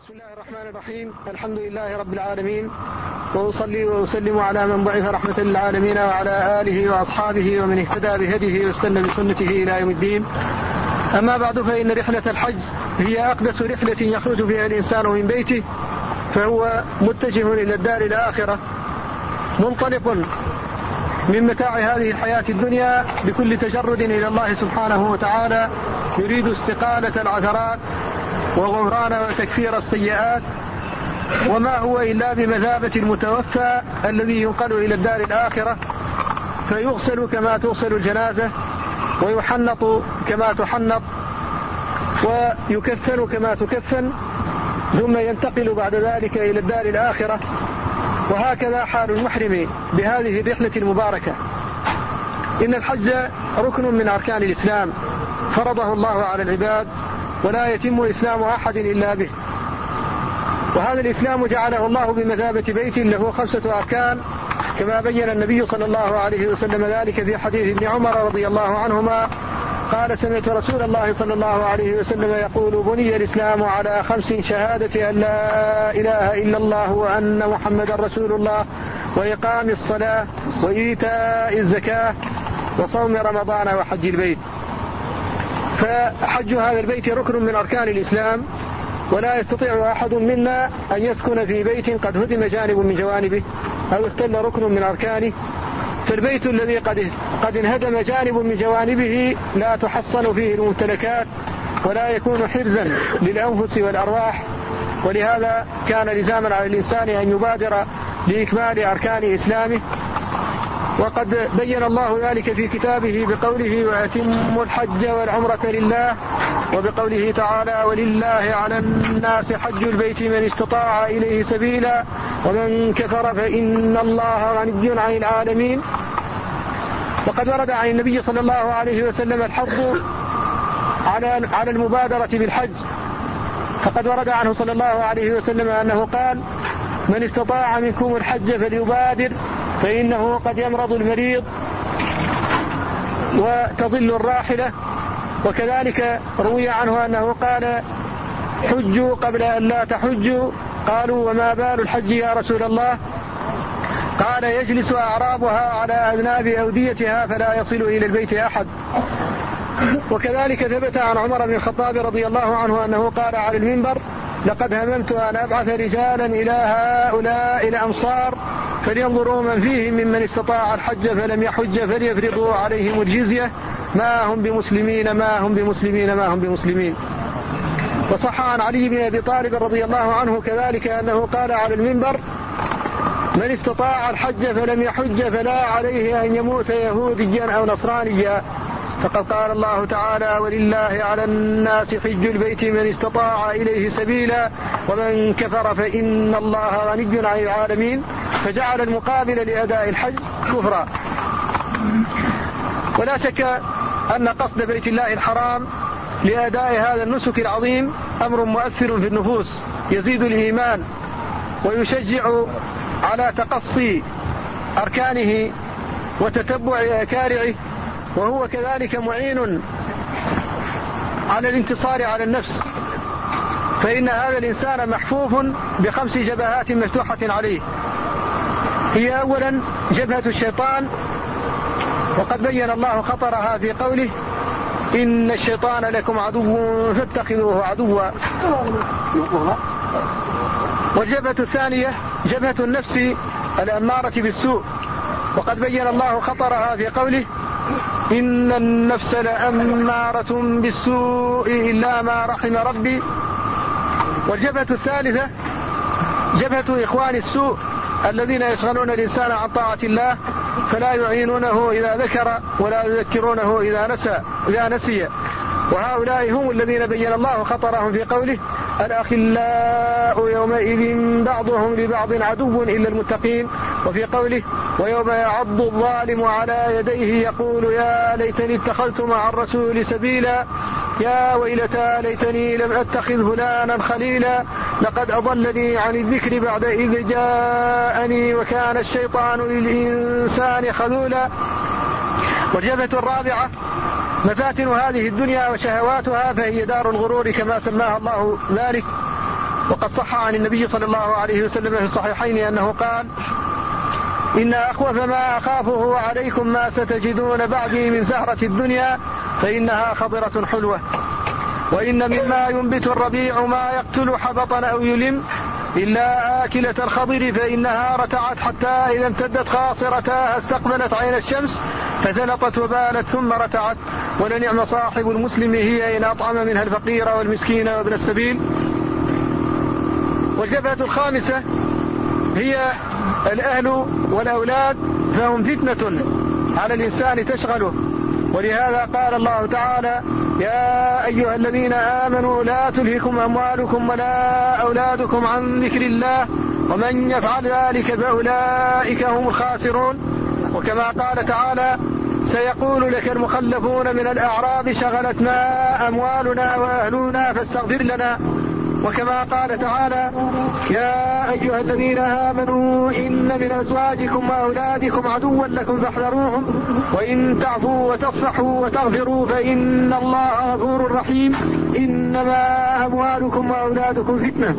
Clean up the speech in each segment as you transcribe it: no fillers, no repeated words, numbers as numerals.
بسم الله الرحمن الرحيم. الحمد لله رب العالمين، وأصلي وأسلم على من بعث رحمة للعالمين وعلى آله وأصحابه ومن اهتدى بهديه واستنى بسنته إلى يوم الدين. أما بعد، فإن رحلة الحج هي أقدس رحلة يخرج فيها الإنسان من بيته، فهو متجه إلى الدار الآخرة، منطلق من متاع هذه الحياة الدنيا بكل تجرد إلى الله سبحانه وتعالى، يريد استقالة العثرات وغفران وتكفير السيئات، وما هو إلا بمثابة المتوفى الذي ينقل إلى الدار الآخرة، فيغسل كما تغسل الجنازة، ويحنط كما تحنط، ويكفن كما تكفن، ثم ينتقل بعد ذلك إلى الدار الآخرة. وهكذا حال المحرم بهذه الرحلة المباركة. إن الحج ركن من أركان الإسلام، فرضه الله على العباد، ولا يتم إسلام أحد إلا به. وهذا الإسلام جعله الله بمثابة بيت له 5 أركان، كما بين النبي صلى الله عليه وسلم ذلك في حديث ابن عمر رضي الله عنهما قال: سمعت رسول الله صلى الله عليه وسلم يقول: بني الإسلام على 5: شهادة أن لا إله إلا الله وأن محمدا رسول الله، وإقام الصلاة، وإيتاء الزكاة، وصوم رمضان، وحج البيت. فحج هذا البيت ركن من أركان الإسلام، ولا يستطيع أحد منا أن يسكن في بيت قد هدم جانب من جوانبه أو اختل ركن من أركانه. فالبيت الذي قد انهدم جانب من جوانبه لا تحصن فيه الممتلكات، ولا يكون حرزا للأنفس والأرواح. ولهذا كان لزاما على الإنسان أن يبادر لإكمال أركان إسلامه. وقد بين الله ذلك في كتابه بقوله: وأتموا الحج والعمرة لله، وبقوله تعالى: ولله على الناس حج البيت من استطاع إليه سبيلا، ومن كفر فإن الله غني عن العالمين. وقد ورد عن النبي صلى الله عليه وسلم الحض على المبادرة بالحج، فقد ورد عنه صلى الله عليه وسلم أنه قال: من استطاع منكم الحج فليبادر، فإنه قد يمرض المريض وتضل الراحلة. وكذلك روي عنه أنه قال: حجوا قبل أن لا تحجوا. قالوا: وما بال الحج يا رسول الله؟ قال: يجلس أعرابها على أذناب أوديتها فلا يصل إلى البيت أحد. وكذلك ثبت عن عمر بن الخطاب رضي الله عنه أنه قال على المنبر: لقد هممت أن أبعث رجالا إلى هؤلاء الأمصار فلينظروا من فيهم ممن استطاع الحج فلم يحج فليفرضوا عليهم الجزية، ما هم بمسلمين ما هم بمسلمين ما هم بمسلمين. وصح عن علي بن أبي طالب رضي الله عنه كذلك أنه قال على المنبر: من استطاع الحج فلم يحج فلا عليه أن يموت يهوديا أو نصرانيا. فقد قال الله تعالى: ولله على الناس حج البيت من استطاع إليه سبيلا، ومن كفر فإن الله غني عن العالمين. فجعل المقابل لأداء الحج كفرا. ولا شك أن قصد بيت الله الحرام لأداء هذا النسك العظيم أمر مؤثر في النفوس، يزيد الإيمان ويشجع على تقصي أركانه وتتبع أكارعه، وهو كذلك معين على الانتصار على النفس. فإن هذا الإنسان محفوف ب5 جبهات مفتوحة عليه. هي أولا جبهة الشيطان، وقد بين الله خطرها في قوله: إن الشيطان لكم عدو فاتخذوه عدوا. والجبهة الثانية جبهة النفس الأمارة بالسوء، وقد بين الله خطرها في قوله: إن النفس لأمارة بالسوء إلا ما رحم ربي. والجبهة الثالثة جبهة إخوان السوء الذين يشغلون الإنسان عن طاعة الله، فلا يعينونه إذا ذكر ولا يذكرونه إذا نسي. وهؤلاء هم الذين بين الله خطرهم في قوله: الأخلاء يومئذ بعضهم لبعض عدو إلا المتقين. وفي قوله: ويوم يعض الظالم على يديه يقول يا ليتني اتخذت مع الرسول سبيلا، يا ويلتى ليتني لم أتخذ فلانا خليلا، لقد أضلني عن الذكر بعد إذ جاءني وكان الشيطان للإنسان خذولا. والجبهة الرابعة مفاتن هذه الدنيا وشهواتها، فهي دار الغرور كما سماها الله ذلك. وقد صح عن النبي صلى الله عليه وسلم في الصحيحين أنه قال: إن أخوف ما أخافه عليكم ما ستجدون بعدي من زهرة الدنيا فإنها خضرة حلوة، وإن مما ينبت الربيع ما يقتل حبطا أو يلم إلا آكلة الخضر فإنها رتعت حتى إذا امتدت خاصرتها استقبلت عين الشمس فثلطت وبالت ثم رتعت، ولنعم صاحب المسلم هي إن أطعم منها الفقير والمسكين وابن السبيل. والجبهة الخامسة هي الأهل والأولاد، فهم فتنة على الإنسان تشغله، ولهذا قال الله تعالى: يا أيها الذين آمنوا لا تلهكم أموالكم ولا أولادكم عن ذكر الله ومن يفعل ذلك فأولئك هم الخاسرون. وكما قال تعالى: سيقول لك المخلفون من الأعراب شغلتنا أموالنا وأهلنا فاستغفر لنا. وكما قال تعالى: يا أيها الذين آمنوا إن من أزواجكم وأولادكم عدوا لكم فاحذروهم وإن تعفوا وتصفحوا وتغفروا فإن الله غفور رحيم إنما أموالكم وأولادكم فتنة.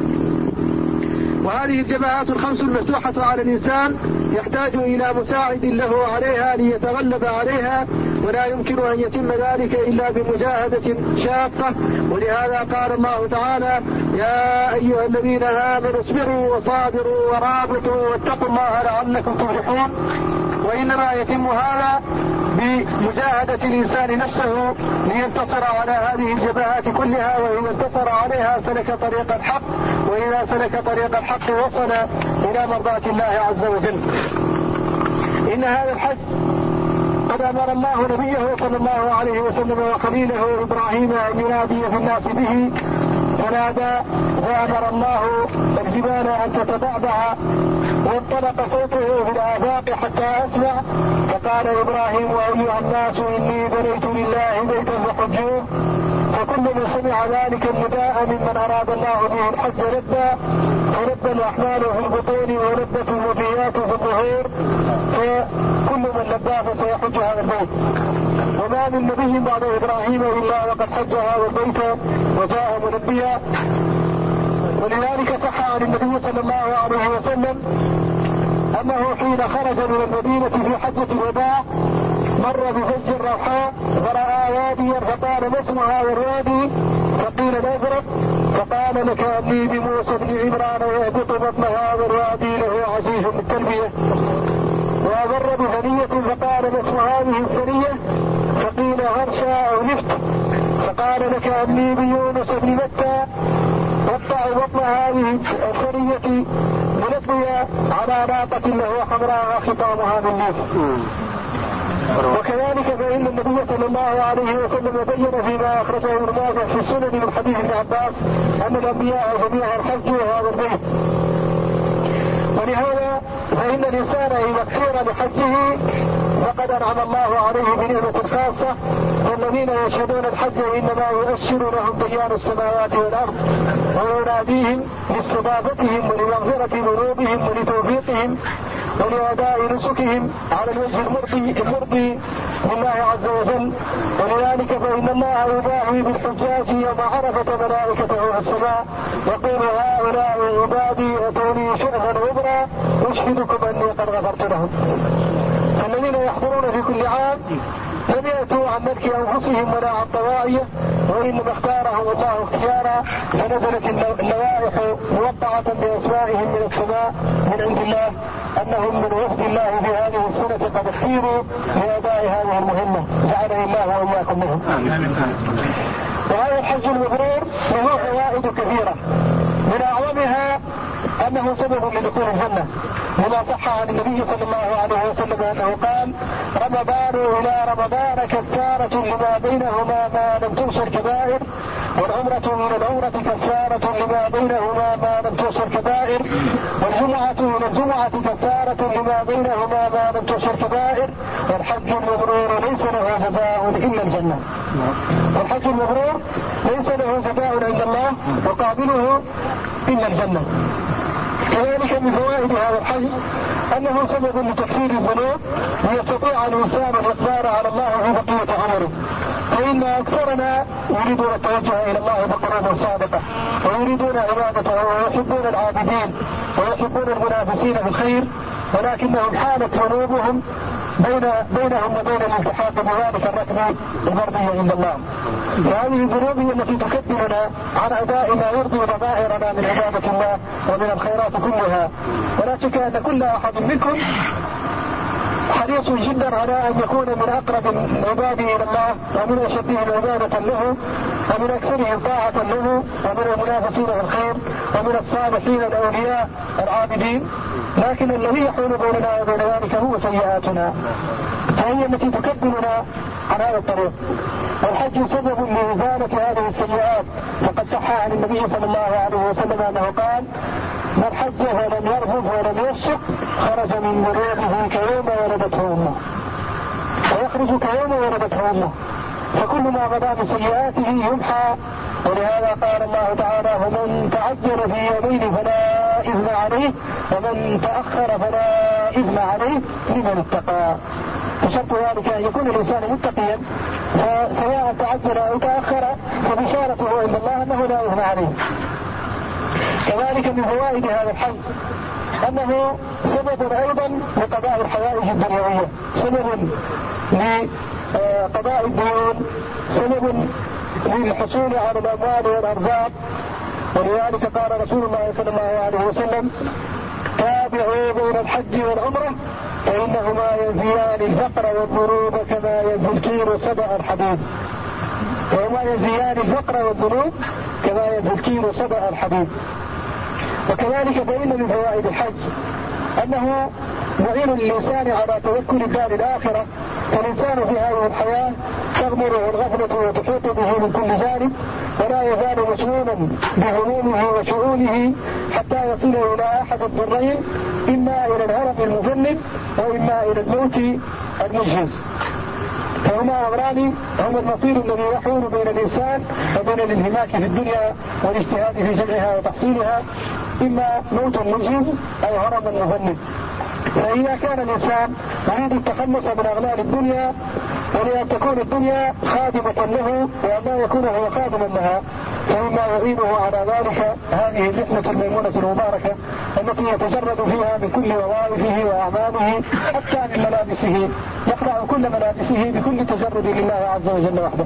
وهذه الجماعات الخمس المفتوحة على الإنسان يحتاج إلى مساعد له عليها ليتغلب عليها، ولا يمكن أن يتم ذلك إلا بمجاهدة شاقة. ولهذا قال الله تعالى: يا أيها الذين آمنوا اصبروا وصابروا ورابطوا واتقوا الله لعلكم تفلحون. وإنما يتم هذا بمجاهدة الإنسان نفسه لينتصر على هذه الجبهات كلها، وإذا انتصر عليها سلك طريق الحق، وإذا سلك طريق الحق وصل إلى مرضاة الله عز وجل. إن هذا الحج قد أمر الله نبيه صلى الله عليه وسلم وخليله إبراهيم أن ينادي في الناس به، فنادى وأمر الله الجبال أن تتبعبع، وانطلق صوته في الآفاق حتى أسمع، فقال إبراهيم: أيها الناس إني بنيت لله بيتا فحجوه. فكل من سمع ذلك النداء ممن أراد الله به الحج لبى، فلبى الأحمال في البطون ولبت الوفيات في الظهور، فكل من لبى فسيحج هذا البيت. وما من نبي بعد إبراهيم إلا وقد حج هذا البيت وجاء ملبيا. ولذلك صح عن النبي صلى الله عليه وسلم أنه حين خرج من المدينة في حجة الوداع مر بفج الروحاء فرأى واديا، فقال: ما اسم هذا الوادي؟ فقيل: الأزرق. فقال: لك أني بموسى بن عمران يهبط بطن هذا الوادي له عزيز بالتلبية. ومر بثنية فقال: ما اسم هذه الثنية؟ فقيل: غرشا أو نفط. فقال: لك أني بيونس بن متى يقطع بطن هذه الثنية ملبية على ناقة له حمراء خطامها بالنفط. وكذلك فإن النبي صلى الله عليه وسلم بين فيما أخرجه ابن ماجه في السنن من حديث ابن عباس أن الأنبياء جميعا حجوا هذا البيت. ولهذا فإن الإنسان إذا اختير لحجه فقد أنعم الله عليه بنعمة خاصة، والذين يشهدون الحج إنما يؤشر لهم بيان السماوات والأرض ويناديهم لاستضافتهم ولمغفرة ذنوبهم ولتوفيقهم ولأداء نسكهم على الوجه المرضي لله عز وجل. ولذلك فإن الله يباهي بالحجاج يوم عرفة ملائكته في السماء يقول: هؤلاء عبادي أتوني شرفا غبرا أشهدكم أني قد غفرت لهم. الذين يحضرون في كل عام لم يأتوا عن ملك أنفسهم ولا عن طوائيه، وإنما اختارهم الله اختيارا، فنزلت اللوائح موقعة بأسمائهم من السماء من عند الله أنهم من وفد الله في هذه السنة قد اختيروا لأداء هذه المهمة، جعلني الله وإياكم منهم. وهذا الحج المبرور له فوائد كثيرة، من أعظمها أنه سبب لدخول الجنة، وما صح عن النبي صلى الله عليه وسلم أنه قال: رمضان إلى رمضان كفارة لما بينهما ما لم تغش الكبائر، والعمرة إلى العمرة كفارة لما بينهما ما لم تغش الكبائر، والجمعة إلى الجمعة كفارة لما بينهما ما لم تغش الكبائر، والحج المبرور ليس له جزاء إلا الجنة. والحج المبرور ليس له جزاء عند الله وقابله إلا الجنة. كذلك من فوائد هذا الحج أنه سبب لتكفير الذنوب، ليستطيع الإنسان الإقبال على الله في بقية عمره. فإن أكثرنا يريدون التوجه إلى الله بقلوب صادقة، ويريدون عبادته، ويحبون العابدين، ويحبون المنافسين بالخير، ولكنهم حالت قلوبهم بينهم وبين الالتحاق بذلك الركب المرضي عند الله. فهذه الذنوب هي التي تكدرنا عن أداء ما يرضي ضمائرنا من عبادة الله ومن الخيرات كلها. ولا شك أن كل أحد منكم حريص جدا على أن يكون من أقرب العباد إلى الله، ومن أشدهم عبادة له، ومن أكثرهم طاعة له، ومن المنافسين في الخير، ومن الصالحين الأولياء العابدين. لكن الذي يحول بيننا وبين ذلك هو سيئاتنا، فهي التي تكبرنا عن هذا الطريق. والحج سبب لإزالة هذه السيئات، فقد صح عن النبي صلى الله عليه وسلم أنه قال: من حج ولم يرفث ولم يفسق خرج من ذنوبه كيوم ولدته أمه، ويخرج كيوم ولدته أمه، فكل ما غدا بسيئاته يمحى. ولهذا قال الله تعالى: ومن تعجل في يومين فلا إثم عليه، ومن تأخر فلا إثم عليه لمن اتقى. فشرط ذلك أن يكون الإنسان متقيا، فسواء تعجل أو تأخر فبشارته عند الله أنه لا إثم عليه. كذلك من فوائد هذا الحج أنه سبب أيضا لقضاء الحوائج الدنيوية، سبب لقضاء الديون، سبب للحصول على الأموال والأرزاق. ولذلك قال رسول الله صلى الله عليه وسلم: تابعوا بين الحج والعمرة فإنهما ينفيان الفقر والذنوب كما ينفي الكير صدأ الحديد. وهما ينفيان الفقر والذنوب كما ينفي الكير صدأ الحديد. وكذلك فإن من فوائد الحج أنه معين للإنسان على توكل الدار الآخرة. فالإنسان في هذه الحياة تغمره الغفلة وتحيط به من كل جانب، ولا يزال مشغولا بهمومه وشؤونه حتى يصل إلى أحد الضرين، إما إلى الهرب المذنب وإما إلى الموت المجهز. فهما أمران هما المصير الذي يحول بين الإنسان وبين الانهماك في الدنيا والاجتهاد في جمعها وتحصيلها، إما موت مجهز أو هرب مذنب. فإذا كان الإنسان يريد التخلص من أغلال الدنيا ولأن تكون الدنيا خادمة له وأن لا يكون هو خادما لها، فمما يعينه على ذلك هذه اللحمة الميمونة المباركة التي يتجرد فيها من كل وظائفه وأعماله حتى من ملابسه، يخلع كل ملابسه بكل تجرد لله عز وجل وحده.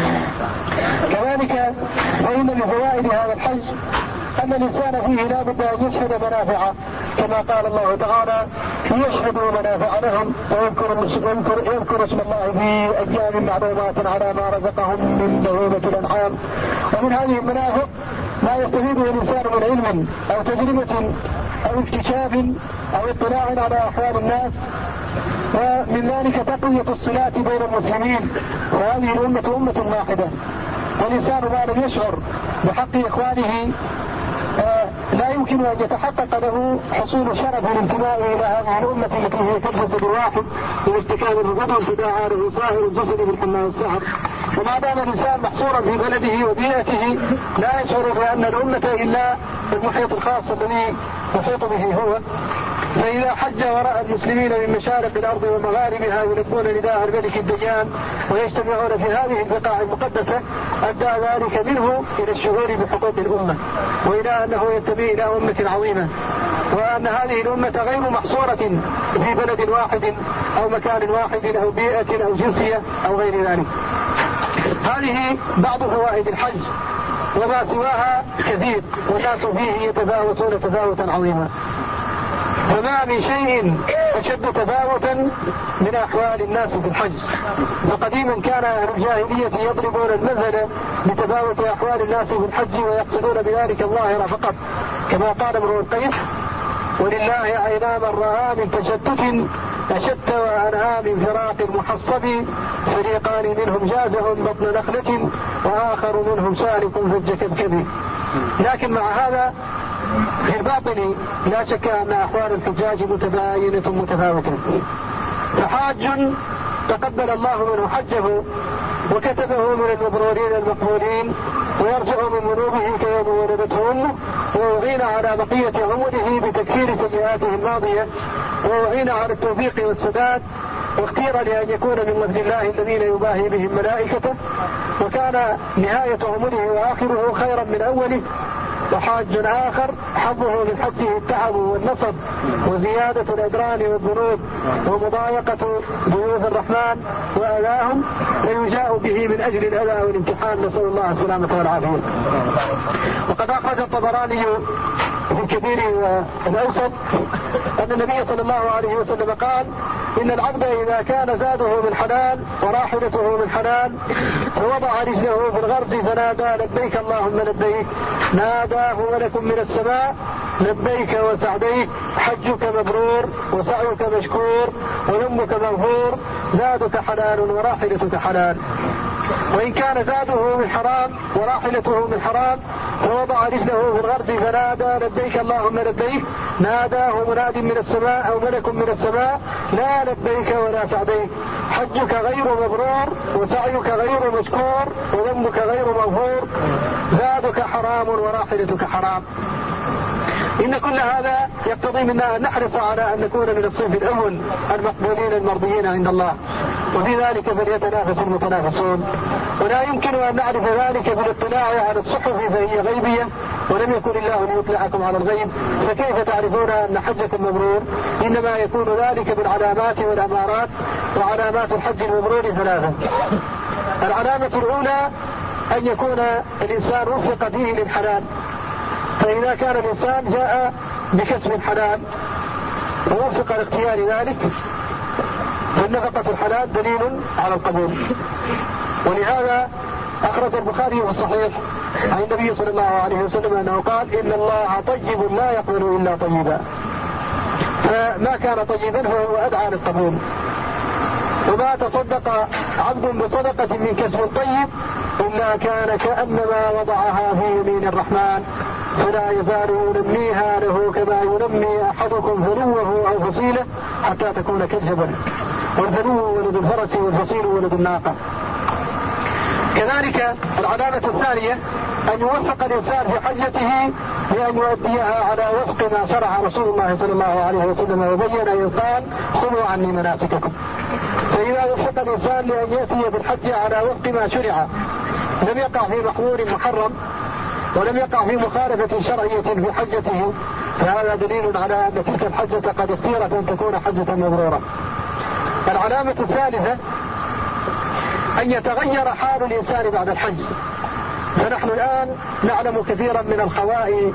كذلك وإن من فوائد هذا الحج أن الإنسان فيه لا بد أن يشهد منافعه، كما قال الله تعالى: ليشهدوا منافع لهم ويذكر اسم الله في أيام معلومات على ما رزقهم من بهيمة الأنعام. ومن هذه المنافع ما يستفيده الإنسان من علم أو تجربة أو اكتشاف أو اطلاع على أحوال الناس، ومن ذلك تقوية الصلات بين المسلمين، وهذه الأمة أمة واحدة. والإنسان ما لم يشعر بحق إخوانه لا يمكن أن يتحقق له حصول شرف الانتماء إلى هذه الأمة التي هي كالجسد الواحد باستكان الغدو تداعى له سائر الجسد بالحمى والسحر. وما دام الإنسان محصورا في بلده وبيئته لا يشعر بأن الأمة إلا المحيط الخاص الذي يحيط به هو. فإذا حج ورأى المسلمين من مشارق الأرض ومغاربها يلبون نداء الملك الديان ويجتمعون في هذه البقاع المقدسة، أدى ذلك منه إلى الشعور بحقوق الأمة، وإلى أنه ينتمي إلى أمة عظيمة، وأن هذه الأمة غير محصورة في بلد واحد أو مكان واحد أو بيئة أو جنسية أو غير ذلك. هذه بعض فوائد الحج، وما سواها كثير، والناس فيه يتفاوتون تفاوتا عظيما. فما من شيء أشد تفاوتا من أحوال الناس في الحج. فقديما كان أهل الجاهلية يضربون المثل بتفاوت أحوال الناس في الحج ويقصدون بذلك الظاهر فقط، كما قال امرؤ القيس: ولله عينان رآن من تشتت أشد وأنهى من فراق المحصب، فريقان منهم جازهم بطن نخلة وآخر منهم سالك فج كبكب. لكن مع هذا في الباطن لا شك أن أحوال الحجاج متباينة متفاوتة. فحاج تقبل الله منه حجه وكتبه من المبرورين المقبولين، ويرجع من ذنوبه كيوم ولدته أمه، ويعين على بقية عمره بتكفير سيئاته الماضية، ويعين على التوفيق والسداد واختير لأن يكون من وفد الله الذين يباهي بهم ملائكته، وكان نهاية عمره وآخره خيرا من أوله. وحاج آخر حظه من حجه التعب والنصب وزيادة الأدران والذنوب ومضايقة ضيوف الرحمن وأذاهم، فيجاء به من أجل الأذى والامتحان، نسأل الله السلامة والعافية. وقد أخرج الطبراني في الكبير والأوسط أن النبي صلى الله عليه وسلم قال: إن العبد إذا كان زاده من حلال وراحلته من حلال فوضع رجله في الغرز فنادى لبيك اللهم لبيك، ناداه ملك من السماء لبيك وسعديك، حجك مبرور وسعيك مشكور وذنبك مغفور، زادك حلال وراحلتك حلال. وإن كان زاده من حرام وراحلته من حرام فوضع رجله في الغرز فنادى لبيك اللهم لبيك، ناداه مناد من السماء أو ملك من السماء لا لبيك ولا سعديك، حجك غير مبرور وسعيك غير مشكور وذنبك غير مغفور، زادك حرام وراحلتك حرام. إن كل هذا يقتضي منا أن نحرص على أن نكون من الصنف الأول المقبولين المرضيين عند الله، وفي ذلك فليتنافس المتنافسون. ولا يمكن أن نعرف ذلك بالاطلاع على الصحف فهي غيبية، ولم يكن الله ليطلعكم على الغيب، فكيف تعرفون أن حجكم مبرور؟ إنما يكون ذلك بالعلامات والأمارات. وعلامات الحج المبرور ثلاثة: العلامة الأولى أن يكون الإنسان وفق فيه للحلال، فإذا كان الإنسان جاء بكسب حلال ووفق لاختيار ذلك فالنفقة الحلال دليل على القبول. ولهذا أخرج البخاري في الصحيح عن النبي صلى الله عليه وسلم أنه قال: إن الله طيب لا يقبل إلا طيبا، فما كان طيبا فهو أدعى للقبول. وما تصدق عبد بصدقة من كسب طيب إلا كان كأنما وضعها في يمين الرحمن، فلا يزال ينميها له كما ينمي أحدكم ذنوه أو فصيله حتى تكون كالجبل، والذنو ولد الفرس والفصيل ولد الناقة. كذلك العلامة الثانية أن يوفق الإنسان في حجته بأن يؤديها على وفق ما شرع رسول الله صلى الله عليه وسلم وبين إذ قال: خذوا عني مناسككم. فإذا وفق الإنسان لأن يأتي بالحج على وفق ما شرع، لم يقع في محظور محرم ولم يقع في مخالفة شرعية في حجته، فهذا دليل على أن تلك الحجة قد اختيرت أن تكون حجة مبرورة. العلامة الثالثة أن يتغير حال الإنسان بعد الحج. فنحن الآن نعلم كثيرا من الخوائي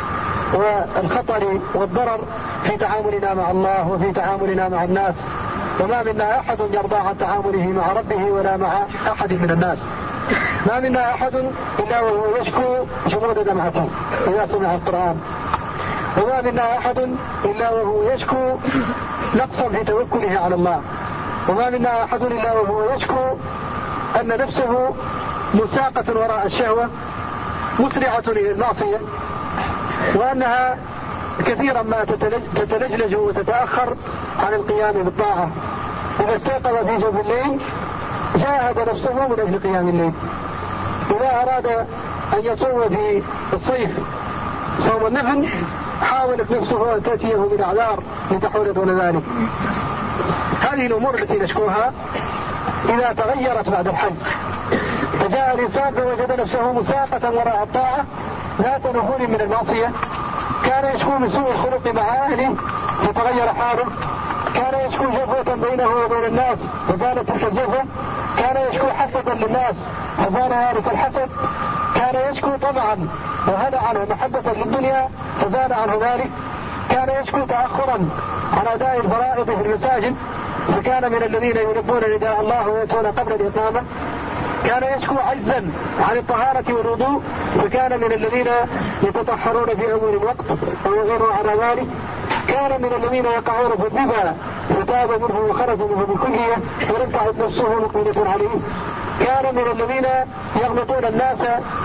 والخطر والضرر في تعاملنا مع الله وفي تعاملنا مع الناس، وما منا أحد يرضى عن تعامله مع ربه ولا مع أحد من الناس. ما منا أحد إلا وهو يشكو جمود دمعته إذا سمع القرآن، وما منا أحد إلا وهو يشكو نقصا في توكله على الله، وما منا أحد إلا وهو يشكو أن نفسه مساقة وراء الشهوة مسرعة إلى المعصية، وأنها كثيرا ما تتلجلج وتتأخر عن القيام بالطاعة. إذا استيقظ في جوف الليل جاهد نفسه من أجل قيام الليل. إذا أراد أن يصوم في الصيف صوم النفل حاولت نفسه أن تأتيه من أعذار لتحول دون ذلك. هذه الأمور التي نشكوها إذا تغيرت بعد الحج، فجاء الإنسان فوجد نفسه مساقة وراء الطاعة ذات نفور من المعصية، كان يشكو من سوء الخلق مع أهله فتغير حاله، كان يشكو جفوة بينه وبين الناس فزالت تلك الجفوة، كان يشكو حسدا للناس فزال ذلك الحسد، كان يشكو طمعا وهلعا ومحبة للدنيا فزال عنه ذلك، كان يشكو تأخرا عن أداء الفرائض في المساجد فكان من الذين يلبون نداء الله ويأتون قبل الإقامة، كان يشكو عجزا عن الطهارة والوضوء فكان من الذين يتطهرون في أول الوقت ويغيروا على ذلك، كان من الذين يقعون في الربا فتاب منه وخرج منه بالكلية ولم تعد نفسه مقبلة عليه، كان من الذين يغلطون الناس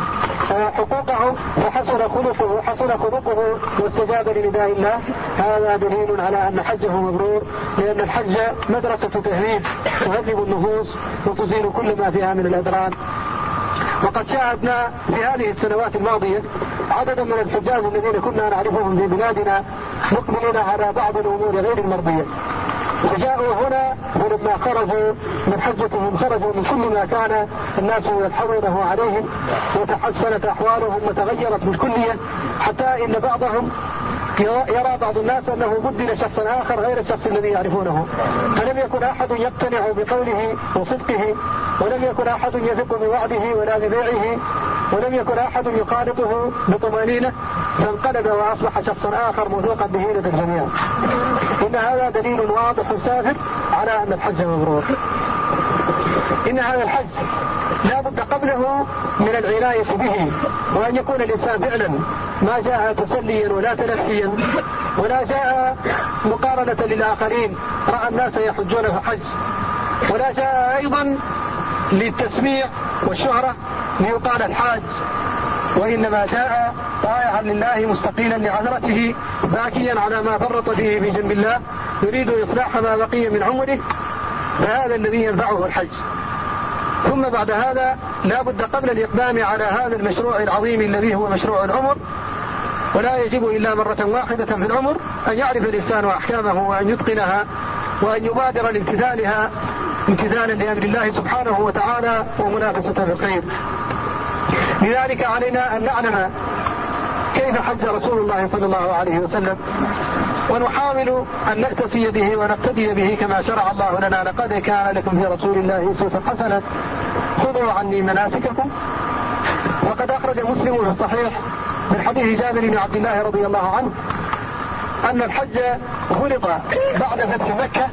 حقوقهم فحسن خلقه واستجاب لنداء الله. هذا دليل على أن حجه مبرور، لأن الحج مدرسة تهذيب تهذب النفوس وتزيل كل ما فيها من الأدران. وقد شاهدنا في هذه السنوات الماضية عددا من الحجاج الذين كنا نعرفهم في بلادنا مقبلين على بعض الأمور غير المرضية، فجاءوا هنا ولما خرجوا من حجتهم خرجوا من كل ما كان الناس يلحظونه عليهم، وتحسنت أحوالهم وتغيرت بالكلية، حتى إن بعضهم يرى بعض الناس أنه بدل شخص آخر غير الشخص الذي يعرفونه، فلم يكن أحد يقتنع بقوله وصدقه، ولم يكن أحد يثق بوعده ولا ببيعه، ولم يكن أحد يخالطه بطمأنينة، فانقلب وأصبح شخصا آخر موثوقا به لدى الجميع. إن هذا دليل واضح سافر على أن الحج مبرور. إن هذا الحج لا بد قبله من العناية به، وأن يكون الإنسان فعلا ما جاء تسليا ولا تلفيا، ولا جاء مقارنة للآخرين رأى الناس يحجون فحج، ولا جاء أيضا للتسميع والشهرة ليقال الحاج، وإنما جاء طائعا لله مستقيلا لعذرته باكيا على ما فرط فيه في جنب الله، يريد إصلاح ما بقي من عمره، فهذا الذي ينفعه الحج. ثم بعد هذا لا بد قبل الإقدام على هذا المشروع العظيم الذي هو مشروع العمر، ولا يجب إلا مرة واحدة في العمر، أن يعرف الإنسان أحكامه وأن يتقنها وأن يبادر لامتثالها امتثالا لأمر الله سبحانه وتعالى ومنافسة بالخير. لذلك علينا أن نعلم كيف حج رسول الله صلى الله عليه وسلم، ونحاول أن نأتسي به ونقتدي به كما شرع الله لنا: لقد كان لكم في رسول الله أسوة حسنة خذوا عني مناسككم. وقد أخرج مسلم في الصحيح من حديث جابر بن عبد الله رضي الله عنه أن الحج فرض بعد فتح مكة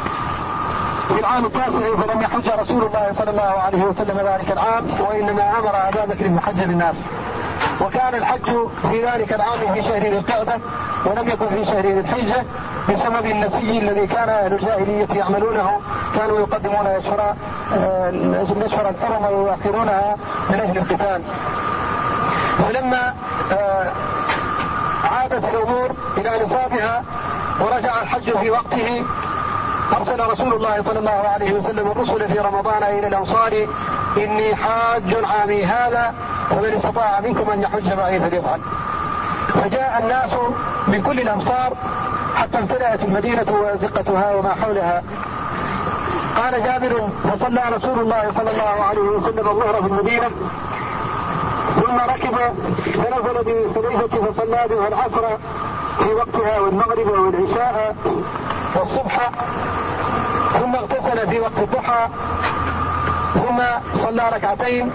في العام 9، فلم يحج رسول الله صلى الله عليه وسلم ذلك العام، وإنما أمر أبا بكر بحج للناس. وكان الحج في ذلك العام في شهر ذي القعدة ولم يكن في شهر ذي الحجة بسبب النسي الذي كان أهل الجاهلية يعملونه، كانوا يقدمون الأشهر الحرم ويؤخرونها من أجل القتال. ولما عادت الأمور إلى نصابها ورجع الحج في وقته، أرسل رسول الله صلى الله عليه وسلم الرسل في رمضان إلى الأنصار: إني حاج عامي هذا ومن استطاع منكم أن يحج معي فليفعل. فجاء الناس من كل الأمصار حتى امتلأت المدينة وأزقتها وما حولها. قال جابر: فصلى رسول الله صلى الله عليه وسلم الظهر في المدينة، ثم ركب فنزل بحذيفة فصلى بها العصر في وقتها والمغرب والعشاء والصبح، ثم اغتسل في وقت الضحى، ثم صلى ركعتين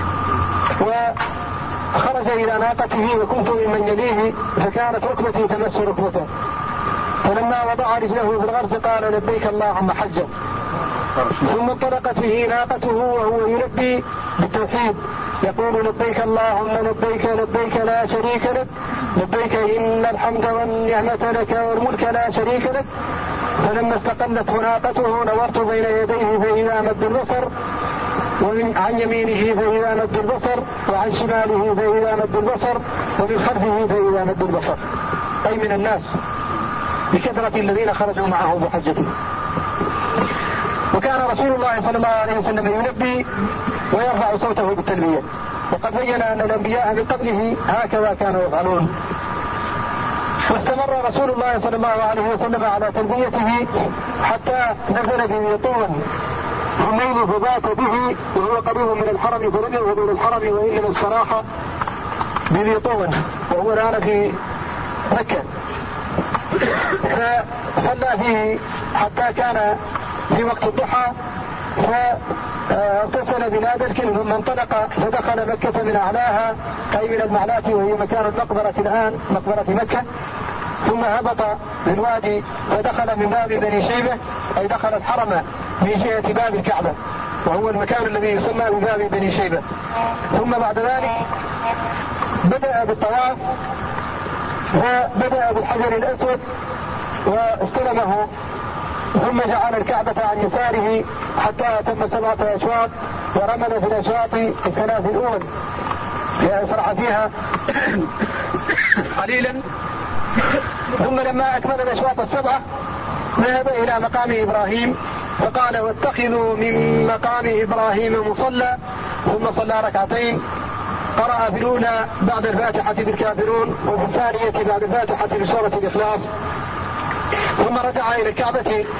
وخرج إلى ناقته، وكنت ممن يليه فكانت ركبتي تمس ركبته، فلما وضع رجله في الغرس قال: لبيك اللهم حجا. ثم انطلقت به ناقته وهو يلبي بالتوحيد يقول: لبيك اللهم لبيك لبيك لا شريك لك لبيك إن الحمد والنعمة لك والملك لا شريك لك. فلما استقلت ناقته نظرت بين يديه فإذا مد البصر، وعن يمينه فإذا مد البصر، وعن شماله فإذا مد البصر، ومن خلفه فإذا مد البصر، أي من الناس بكثرة الذين خرجوا معه بحجته. وكان رسول الله صلى الله عليه وسلم يلبي ويرفع صوته بالتلبية، وقد بين أن الأنبياء من قبله هكذا كانوا يفعلون. واستمر رسول الله صلى الله عليه وسلم على تلبيته حتى نزل به طوبا في الليل فبات به، وهو قريب من الحرم فلم يذهب الى الحرم وانما استراح بذي طوبا، وهو الان في مكة، فصلى فيه حتى كان في وقت الضحى، فاغتسل بنادلك ثم انطلق فدخل مكة من أعلاها أي من المعلات، وهي مكان المقبرة الآن مقبرة مكة، ثم هبط بالوادي فدخل من باب بني شيبة أي دخل الحرم من جهة باب الكعبة، وهو المكان الذي يسمى بباب بني شيبة. ثم بعد ذلك بدأ بالطواف، وبدأ بالحجر الأسود واستلمه، ثم جعل الكعبة عن يساره حتى أتم 7 أشواط، ورمل في الأشواط الثلاث الأول ليسرع فيها قليلا. ثم لما أكمل الأشواط 7 ذهب إلى مقام إبراهيم فقال: واتخذوا من مقام إبراهيم مصلى، ثم صلى ركعتين، قرأ في الأولى بعد الفاتحة بالكافرون، وفي الثانية بعد الفاتحة بسورة الإخلاص، ثم رجع إلى الكعبة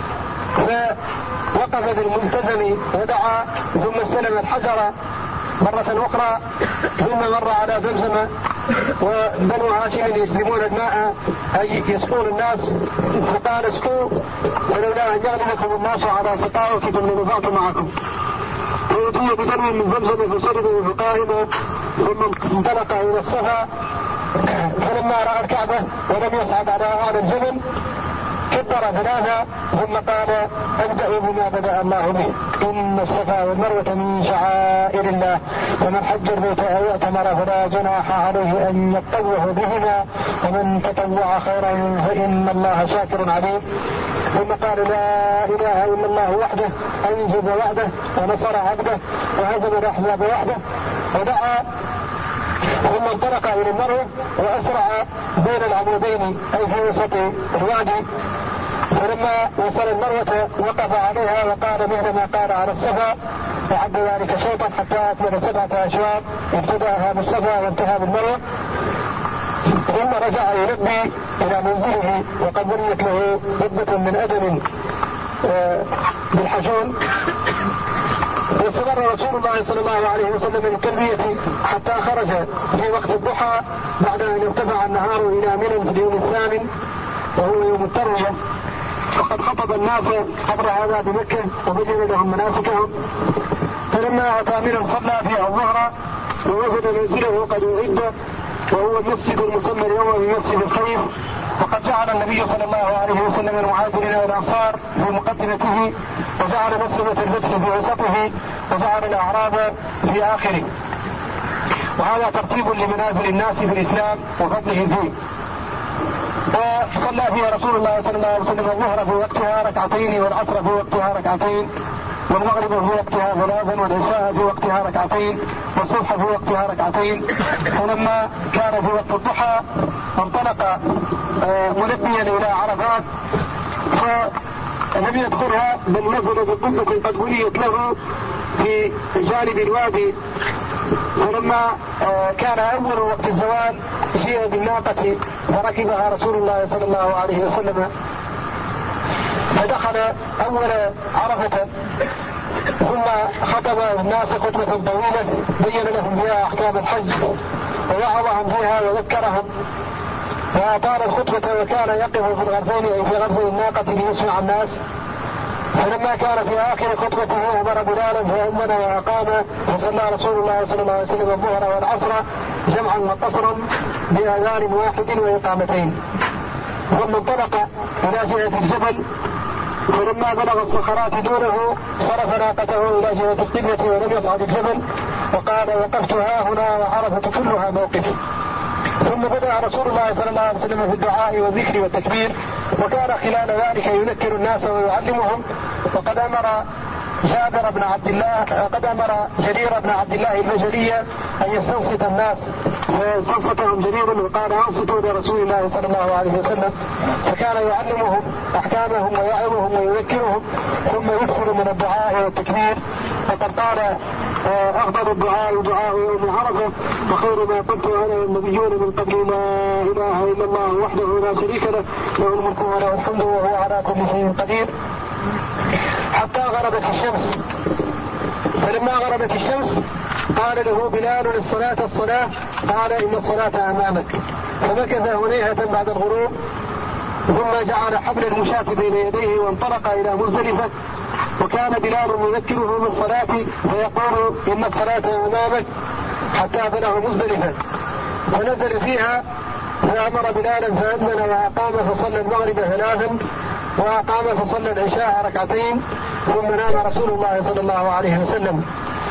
فوقف بالملتزم ودعا ثم استلم الحجر مرة أخرى ثم مر على زمزم وبنو هاشم يسلمون الماء أي يسقون الناس فقال اسقوا ولولا أن يغلبكم الناس على سقائكم لنفعت معكم فأتي بدلو من زمزم فشربوا فقائما ثم انطلق إلى الصفا فلما رأى الكعبة ولم يصعد على أعلى الجبل كبر ثلاثة ثم قال ابدأوا بما بدأ الله به إن الصفا والمروة من شعائر الله فمن حج البيت أو اعتمر فلا جناح عليه أن يطوف بهما ومن تطوع خيرا فإن الله شاكر عليم ثم قال لا إله إلا الله وحده أنجز وعده ونصر عبده وهزم الأحزاب وحده ودعا ثم انطلق إلى المروة وأسرع بين العمودين أي في وسط الوادي فلما وصل المروة وقف عليها وقال مثل ما قال على الصفا وعد ذلك شوطا حتى أكمل 7 أشواط ابتدأها بالصفا وانتهى بالمروة ثم رجع يلبي إلى منزله وقد بنيت له ربة من أدم بالحجون واستمر رسول الله صلى الله عليه وسلم بالتلبية حتى خرج في وقت الضحى بعد أن ارتفع النهار إلى منى في اليوم الثامن وهو يوم التروية وقد خطب الناس قبل هذا بمكة وبين لهم مناسكهم فلما أتى منى صلى فيها الظهر ووجد منزله قد أعد وهو المسجد المسمى اليوم بمسجد الخير وقد جعل النبي صلى الله عليه وسلم المهاجرين والأنصار في مقدمته وجعل مسجد الفتح في وسطه وجعل الأعراب في آخره وهذا ترتيب لمنازل الناس في الإسلام وفضله فيه وصلى فيها رسول الله صلى الله عليه وسلم الظهر في وقتها ركعتين والعصر في وقتها ركعتين والمغرب في وقتها 3 والعشاء في وقتها ركعتين والصبح في وقتها ركعتين ولما كان في وقت الضحى انطلق ملبيا إلى عرفات فلم يدخلها بل نزل بقبة قد بنيت له في جانب الوادي ولما كان أول وقت الزوال جيء بالناقة فركبها رسول الله صلى الله عليه وسلم فدخل أول عرفة ثم خطب الناس خطبة طويلة بين لهم فيها أحكام الحج ووعظهم فيها وذكرهم وأطال الخطبة وكان يقف في الغرزين أي في غرز الناقة ليسمع الناس فلما كان في آخر خطبته أمر بلالا فأذن وأقام وصلى رسول الله صلى الله عليه وسلم الظهر والعصر جمعا وقصرا بأذان واحد وإقامتين ثم انطلق إلى جهة الجبل فلما بلغ الصخرات دونه صرف ناقته إلى جهة القبلة ولم يصعد الجبل وقال وقفت ها هنا وعرفت كلها موقف ثم بدأ رسول الله صلى الله عليه وسلم في الدعاء والذكر والتكبير وكان خلال ذلك يذكر الناس ويعلمهم وقد أمر جرير بن عبد الله البجلي أن يستنصت الناس فاستنصتهم جرير وقال أنصتوا لرسول الله صلى الله عليه وسلم فكان يعلمهم أحكامهم ويعظهم ويذكرهم ثم يكثر من الدعاء والتكبير وقد قال أفضل الدعاء دعاء يوم عرفة وخير ما قلت أنا والنبيون من قبل لا إله إلا الله وحده لا شريك له له الملك وله الحمد وهو على كل شيء قدير حتى غربت الشمس فلما غربت الشمس قال له بلال الصلاة قال إن الصلاة أمامك فمكث هنيهة بعد الغروب ثم جعل حبل المشاة بين يديه وانطلق إلى مزدلفة وكان بلال يذكره بالصلاة فيقول إن الصلاة أمامك حتى بلغ مزدلفة فنزل فيها فأمر بلالا فأذن وأقام فصلى المغرب 3 وأقام فصلى العشاء 2 ثم نام رسول الله صلى الله عليه وسلم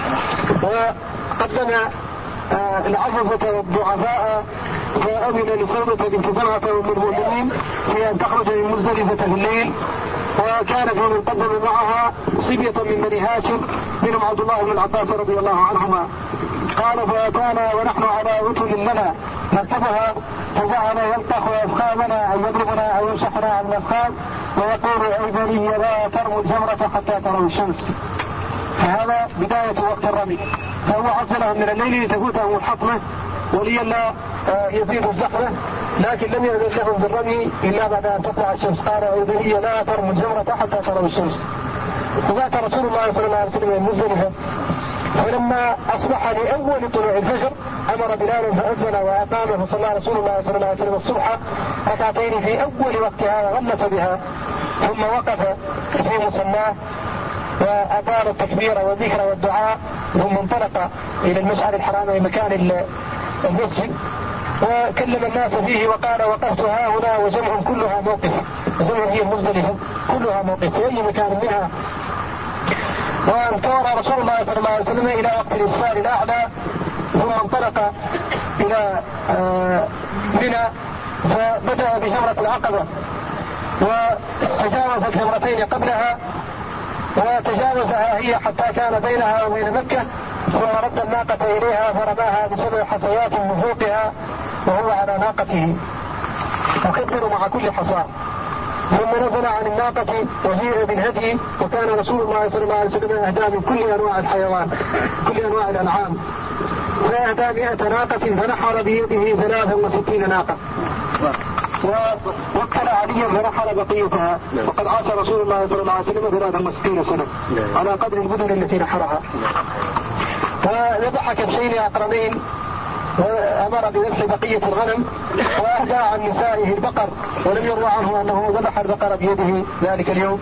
وقدم العجزة والضعفاء فأذن لسودة بنت زمعة أم المؤمنين في أن تخرج من مزدلفة في الليل وكان في من قدم معها صبية من بني هاشم منهم عبد الله بن العباس رضي الله عنهما قال فأتانا ونحن على وتل لنا نركبها فجعل يلطخ أفخاذنا أن يضربنا أو يمسحنا عن الأفخاذ ويقول أي بني لا ترموا الجمرة حتى تروا الشمس فهذا بداية وقت الرمي فهو عزلهم من الليل لتفوتهم الحطمة وليلا يزيد الزحمة لكن لم يأذن لهم بالرمي إلا بعد أن تطلع الشمس. قال هي لا ترموا الجمرة حتى تروا الشمس. ومات رسول الله صلى الله عليه وسلم من مزدلفة، فلما أصبح لأول طلوع الفجر أمر بلال فأذن وأقام، فصلى رسول الله صلى الله عليه وسلم الصبح ركعتين في أول وقتها وغلس بها، ثم وقف في مصلاه وأطال التكبير والذكر والدعاء، ثم انطلق إلى المشعر الحرام أي مكان المسجد، وكلم الناس فيه وقال وقفت ها هنا وجمع كلها موقف، جمع هي مزدلفة كلها موقف في أي مكان منها. وانتظر رسول الله صلى الله عليه وسلم إلى وقت الإسفار الأعلى، ثم انطلق إلى منى فبدأ بجمرة العقبة وتجاوز الجمرتين قبلها وتجاوزها هي حتى كان بينها وبين مكة، ثم رد الناقة إليها فرماها ب7 حصيات من فوقها وهو على ناقته يكبر مع كل حصاة، ثم نزل عن الناقة وجيء بالهدي، وكان رسول الله صلى الله عليه وسلم أهدى من كل أنواع الحيوان كل أنواع الأنعام، فأهدى 100 ناقة فنحر بيده 63 ناقة، ووكل عليا فرحل بقيتها، وقد عاش رسول الله صلى الله عليه وسلم 63 سنة على قدر البدن التي نحرها. فذبح كبشين أقرنين وأمر بذبح بقية الغنم، وأهدى عن نسائه البقر، ولم يروى عنه أنه ذبح البقر بيده ذلك اليوم.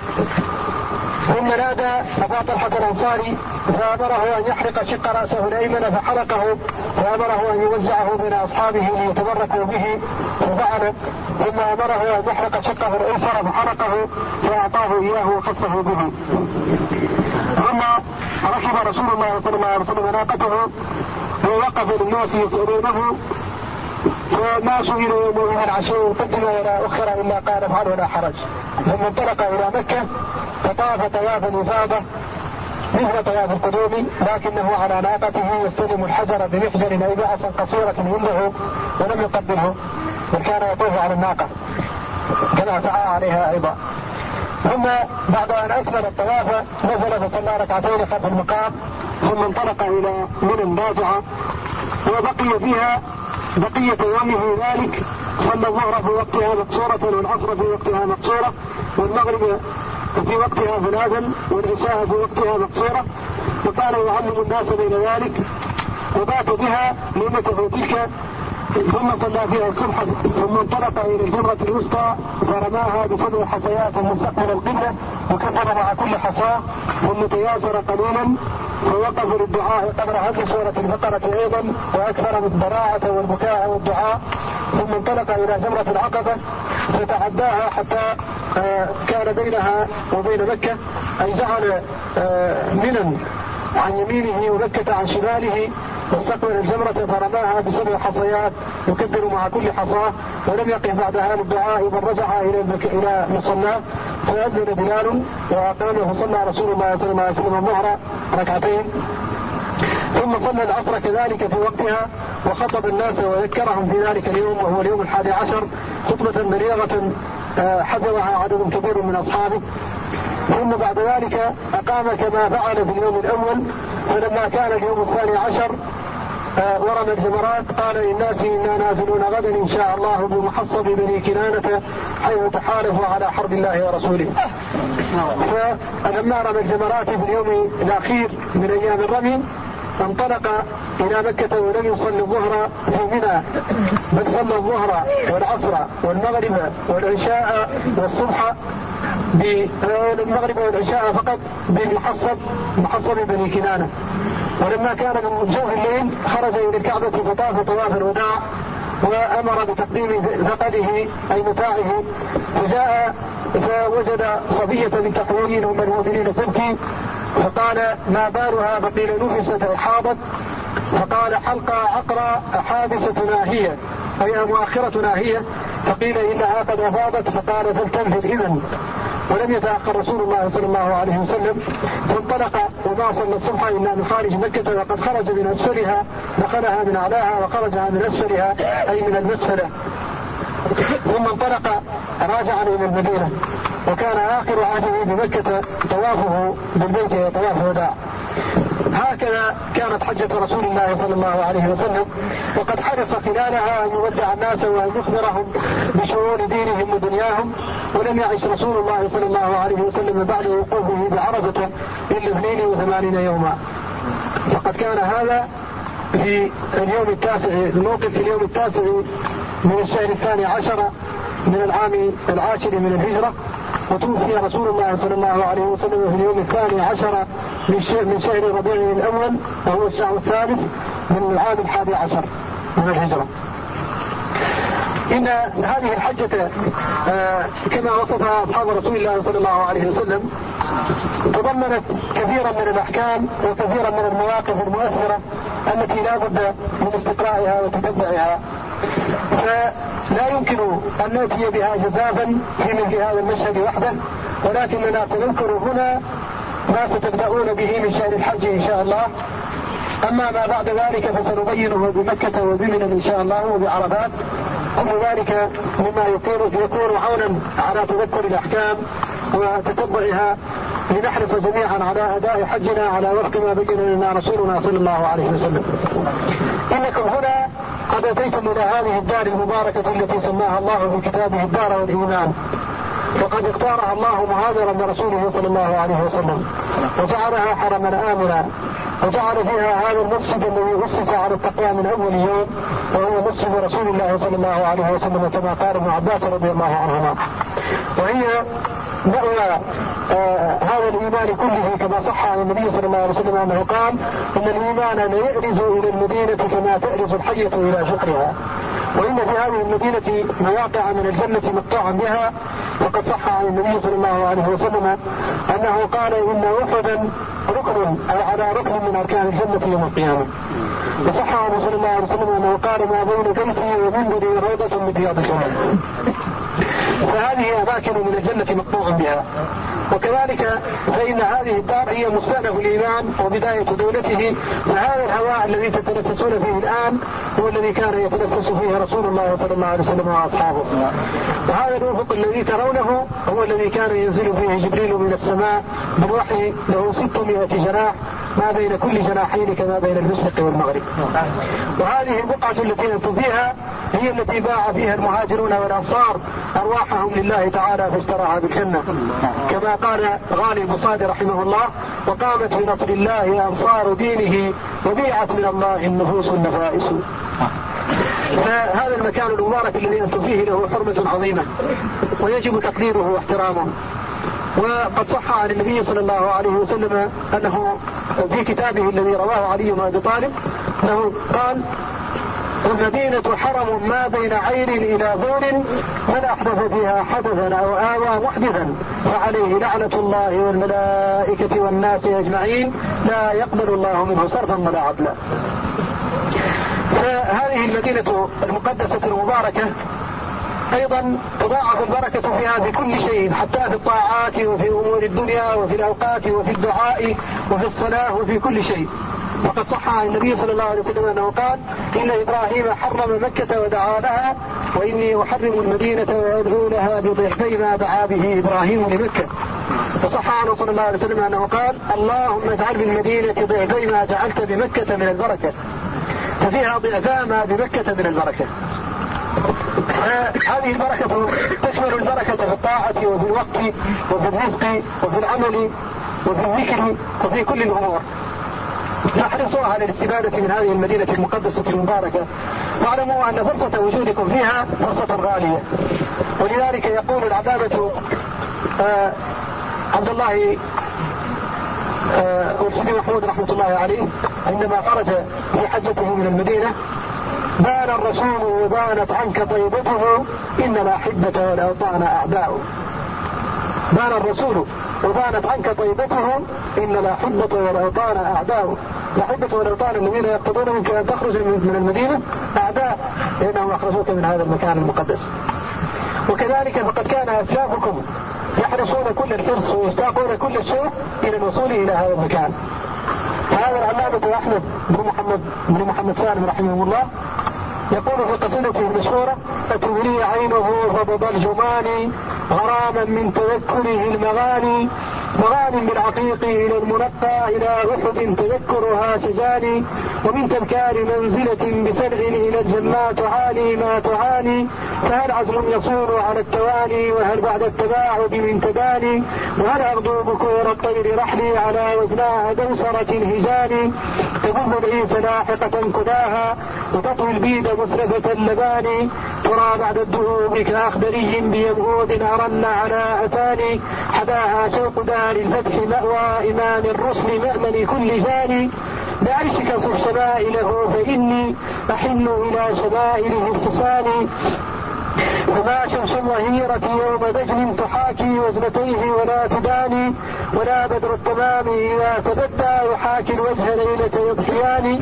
ثم نادى أبا طلحة الأنصاري فأمره أن يحرق شق رأسه الأيمن فحرقه، وأمره أن يوزعه بين أصحابه ليتبركوا به ففعل، ثم أمره أن يحرق شقه الأيسر فحرقه فأعطاه إياه وخصه به. ثم ركب رسول الله صلى الله عليه وسلم ناقته ووقف للناس يسألونه، فما سئلوا يومئذ عشوا قدم ولا أخر إلا قال افعل ولا حرج. ثم انطلق إلى مكة فطاف طواف الإفاضة مثل طواف القدوم، لكنه على ناقته يستلم الحجر بمحجر أي بعصا قصيرة عنده ولم يقبله، بل كان يطوف على الناقة كما سعى عليها أيضا. ثم بعد أن أكمل الطواف نزل فصلى ركعتين خلف المقام، ثم انطلق إلى منى راجعة وبقي فيها بقية يومه ذلك، صلى الظهر في وقتها مقصورة والعصر في وقتها مقصورة والمغرب في وقتها 3 والعشاء في وقتها مقصورة، وكان يعلم الناس بين ذلك، وبات بها ليلته تلك، ثم صلى فيها الصبح، ثم انطلق إلى الجمرة الوسطى فرماها ب7 حصيات مستقبل القبلة وكبر مع كل حصاة، ثم تياسر قليلا فوقف للدعاء قبل هذه سورة البقرة أيضا، وأكثر من الضراعة والبكاء والدعاء، ثم انطلق إلى جمرة العقبة فتعداها حتى كان بينها وبين مكة، أي جعل منى عن يمينه ومكة عن شماله، واستقبل الجمرة فرماها ب7 حصيات يكبر مع كل حصاة، ولم يقف بعد هذا الدعاء بل رجع إلى مصلاه فأذن بلال وأقام، فصلى رسول الله صلى الله عليه وسلم الظهر ركعتين، ثم صلى العصر كذلك في وقتها وخطب الناس وذكرهم في ذلك اليوم وهو اليوم 11 خطبة بليغة حفظها عدد كبير من أصحابه. ثم بعد ذلك أقام كما فعل في اليوم الأول، فلما كان اليوم 12 ورمى الجمرات قال للناس إنا نازلون غدا إن شاء الله بمحصب بني كنانة حيث تحالفوا على حرب الله ورسوله. فلما رمى الجمرات في اليوم الأخير من أيام الرمي انطلق إلى مكة ولم يصلي الظهر في منى، بل صلى الظهر والعصر والمغرب والعشاء والصبح بالمغرب والعشاء فقط بمحصب بني كنانة. ولما كان من جوف الليل خرج إلى الكعبة فطاف طواف الوداع وأمر بتقديم ثقله أي متاعه، فجاء فوجد صبية بنت حويل أم المؤمنين تبكي، فقال ما بالها؟ فقيل نفست أحاضت، فقال حلقة عقرى حابستنا هي أي مؤخرتنا هي، فقيل إنها قد أفاضت، فقال فلتنفذ إذن. ولم يتأخر رسول الله صلى الله عليه وسلم، فانطلق وما صلى الصبح إلا من خارج مكة، وقد خرج من أسفلها، دخلها من أعلاها وخرجها من أسفلها أي من المسفلة، ثم انطلق راجعا إلى المدينة، وكان آخر عهده بمكة طوافه بالبيت طواف وداع. هكذا كانت حجة رسول الله صلى الله عليه وسلم، وقد حرص خلالها أن يودع الناس وأن يخبرهم بشؤون دينهم ودنياهم، ولم يعش رسول الله صلى الله عليه وسلم بعد وقوفه بعرفة إلا 82 يوما. فقد كان هذا في اليوم التاسع، الموقف في اليوم التاسع من الشهر 12 من العام 10 من الهجرة، وتوفي رسول الله صلى الله عليه وسلم في اليوم 12 من شهر ربيع الأول، وهو الشهر الثالث من العام 11 من الهجرة. إن هذه الحجة كما وصفها أصحاب رسول الله صلى الله عليه وسلم تضمنت كثيرا من الأحكام وكثيرا من المواقف المؤثرة التي لا بد من استقرائها وتتبعها، فلا يمكن أن نأتي بها جزافا في مثل هذا المشهد وحده، ولكننا سنذكر هنا ما ستبدأون به من شهر الحج إن شاء الله. أما ما بعد ذلك فسنبينه بمكة وبمنى إن شاء الله وبعرفات. كل ذلك مما يكون عونا على تذكر الأحكام وتتبعها، لنحرص جميعا على أداء حجنا على وفق ما بين لنا رسولنا صلى الله عليه وسلم. إنكم هنا قد أتيتم إلى هذه الدار المباركة التي سماها الله في كتابه الدار والإيمان، وقد اختارها الله مهاجرا لرسوله صلى الله عليه وسلم، وجعلها حرما آمنا، وجعل فيها هذا المسجد الذي أسس على التقوى من أول يوم، وهو مسجد رسول الله صلى الله عليه وسلم كما قال ابن عباس رضي الله عنهما. وهي مأوى هذا الإيمان كله، كما صح عن النبي صلى الله عليه وسلم أنه قال إن الإيمان ليأرز إلى المدينة كما تأرز الحية إلى شقرها، وإن في هذه المدينة مواقع من الجنة مقطوعا بها. وقد صح عن النبي صلى الله عليه وسلم أنه قال إن أحدا ركن أو على ركن من أركان الجنة يوم القيامة. وصح عنه صلى الله عليه وسلم أنه قال ما بين بيتي ومنبري روضة من رياض الجنة. فهذه أماكن من الجنة مقطوع بها. وكذلك فإن هذه الدار هي مستأنف الإيمان وبداية دولته، فهذا الهواء الذي تتنفسون فيه الآن هو الذي كان يتنفس فيه رسول الله صلى الله عليه وسلم وأصحابه. وهذا الأفق الذي ترونه هو الذي كان ينزل فيه جبريل من السماء بالوحي، له 600 جناح ما بين كل جناحين كما بين المشرق والمغرب. وهذه البقعة التي أنتم فيها هي التي باع فيها المهاجرون والأنصار أرواحهم لله تعالى فاشتراها بالجنة، كما قال غالي المصادي رحمه الله: وقامت بنصر الله أنصار دينه وبيعت من الله النفوس النفائس. فهذا المكان المبارك الذي أنتم فيه له حرمة عظيمة ويجب تقديره واحترامه. وقد صح عن النبي صلى الله عليه وسلم أنه في كتابه الذي رواه علي بن أبي طالب أنه قال: المدينة حرم ما بين عين إلى ظور، من أحدث فيها حدثا أو آوى محدثا فعليه لعنة الله والملائكة والناس أجمعين، لا يقبل الله منه صرفا ولا عدلا. فهذه المدينة المقدسة المباركة أيضا تضاعف البركة فيها في كل شيء، حتى في الطاعات وفي أمور الدنيا وفي الأوقات وفي الدعاء وفي الصلاة وفي كل شيء. وقد صح عن النبي صلى الله عليه وسلم أنه قال: إن إبراهيم حرم مكة ودعا لها، وإني أحرم المدينة وأدعو لها بضعفي ما دعا به إبراهيم لمكة. فصح عنه صلى الله عليه وسلم أنه قال: اللهم اجعل بالمدينة ضعفي ما جعلت بمكة من البركة، ففيها ضعفا ما بمكة من البركة. هذه البركة تشمل البركة في الطاعة وفي الوقت وفي الرزق وفي العمل وفي الذكر وفي كل الأمور. نحرصها للاستفادة من هذه المدينة المقدسة المباركة، واعلموا أن فرصة وجودكم فيها فرصة غالية. ولذلك يقول العلامة عبد الله والسيد محمود رحمة الله عليه عندما خرج في حجته من المدينة: بان الرسول وبانت عنك طيبته، إن الأحبة والأوطان أعداء. بان الرسول وبانت عنك طيبته، إن الأحبة والأوطان أعداء. الأحبة والأوطان الذين يقتضون منك أن تخرج من المدينة أعداء، لأنهم أخرجوك من هذا المكان المقدس. وكذلك فقد كان أسلافكم يحرصون كل الحرص ويشتاقون كل الشوق إلى الوصول إلى هذا المكان. فهذا العلامة أحمد بن محمد سالم رحمه الله يقول في قصيدته المشهورة: أتولي عينه فضب الجمان غراما من تذكره المغاني، وغال بالعقيق إلى المنقى إلى أحد تذكرها سجاني ومن تذكار منزلة بسرع إلى الجماء تعالي ما تعاني فهل عزم يصور على التوالي وهل بعد التباعد من تداني وهل أغدو بكور الطير رحلي على وزناها دوسرة الهجان تبث العيس لاحقة كداها وتطوي البيد مسرفة اللبان ترى بعد الدهوب كأخبري بيمهود أرن على أتاني حداها شوق دار الفتح مأوى إمام الرسل مأمن كل جاني بعيشك صف شمائله فإني أحن إلى شمائله الحسان فما شمس الظهيرة يوم دجل تحاكي وزنتيه ولا تداني ولا بدر التمام إذا تبدى يحاكي الوجه ليلة يضحيان.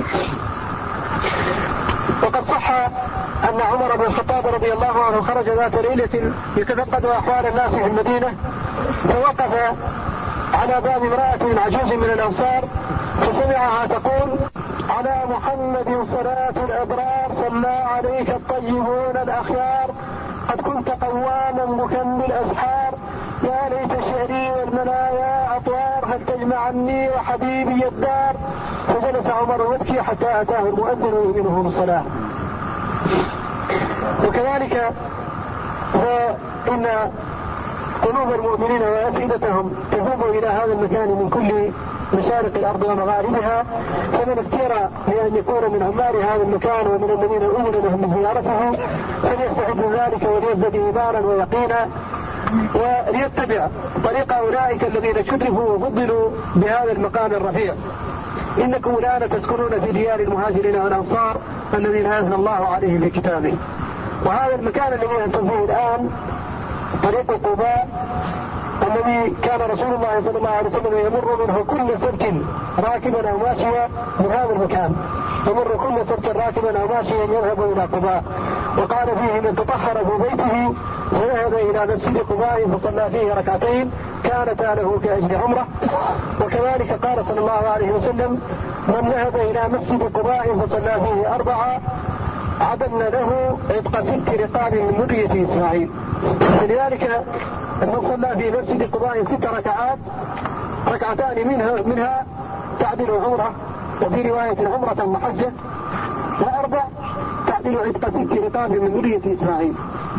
وقد صح أن عمر بن الخطاب رضي الله عنه خرج ذات ليلة يتفقد أحوال الناس في المدينة فوقف على باب امرأة عجوز من الأنصار فسمعها تقول على محمد صلاة الأبرار صلى عليك الطيبون الأخيار قد كنت قواما بكم بالأسحار يا ليت شعري والمنايا أطوار هل تجمعني وحبيبي الدار فجلس عمر يبكي حتى أتاه المؤذن يؤذنه بالصلاة. وكذلك فإن قلوب المؤمنين وأفئدتهم تذهب إلى هذا المكان من كل مشارق الأرض ومغاربها فمن اختار لأن يكون من عمار هذا المكان ومن الذين أؤمن لهم من زيارته فليستعد ذلك وليزدد إيمانا ويقينا وليتبع طريق أولئك الذين شرفوا وفضلوا بهذا المقام الرفيع. إنكم الآن تسكنون في ديار المهاجرين والأنصار الذين أثنى الله عليهم في كتابه. وهذا المكان الذي أنتم فيه الآن طريق قباء الذي كان رسول الله صلى الله عليه وسلم يمر منه كل سبت راكبا أو ماشيا من هذا المكان يمر كل سبت راكبا أو ماشيا يذهب إلى قباء. وقال فيه من تطهر في بيته وذهب إلى مسجد قباء فصلى فيه ركعتين كانتا له كأجر عمره. وكذلك قال صلى الله عليه وسلم من ذهب إلى مسجد قباء فصلى فيه 4 عدلنا له عتق 6 رقاب من ذرية إسماعيل. فلذلك من صلى في مسجد قباء 6 ركعات ركعتان منها تعدل عمره وفي رواية عمرة محجة و4 تعدل عتق 6 رقاب من ذرية إسماعيل.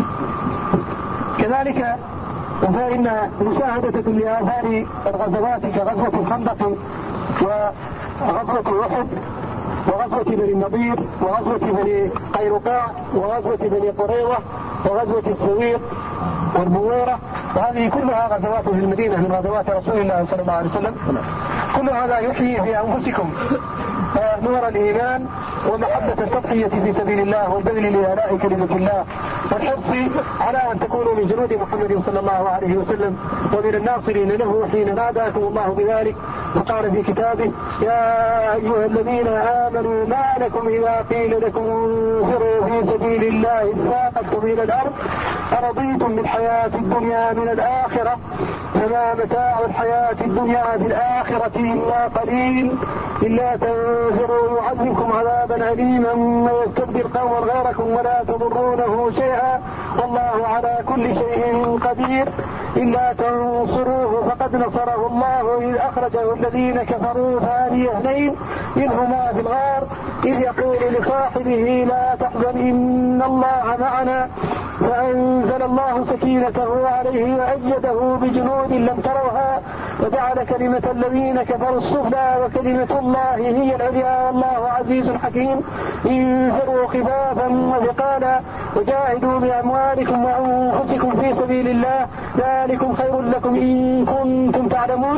كذلك فإن مشاهدة لآثار الغزوات كغزوة الخندق وغزوة أحد وغزوة بني النضير وغزوة بني قينقاع وغزوة بني قريظة وغزوة السويق والبويرة وهذه كلها غزوات في المدينة من غزوات رسول الله صلى الله عليه وسلم. كل هذا يحيي في أنفسكم نور الإيمان ومحبة التضحية في سبيل الله والبذل لآلاء كلمة الله والحرص على أن تكونوا من جنود محمد صلى الله عليه وسلم ومن الناصرين له حين ناداكم الله بذلك وقال في كتابه يا أيها الذين آمنوا ما لكم إذا قيل لكم انفروا في سبيل الله اثاقلتم إلى الأرض أرضيتم بالحياة الدنيا من الآخرة فما متاع الحياة الدنيا في الآخرة إلا قليل إلا تنفروا يعذبكم عذابا أليما ويستبدل قوما غيركم ولا تضرونه شيئا والله على كل شيء قدير إلا تنصروه فقد نصره الله إذ أخرجه الذين كفروا ثاني اثنين إذ هما في الغار إذ يقول لصاحبه لا تحزن إن الله معنا فأنزل الله سكينته عليه وأيده بجنود لم تروها وجعل كلمة الذين كفروا السفلى وكلمة الله هي العليا والله عزيز حكيم. انفروا خفافا وثقالا وجاهدوا بأموالكم وأنفسكم في سبيل الله ذلكم خير لكم إن كنتم تعلمون.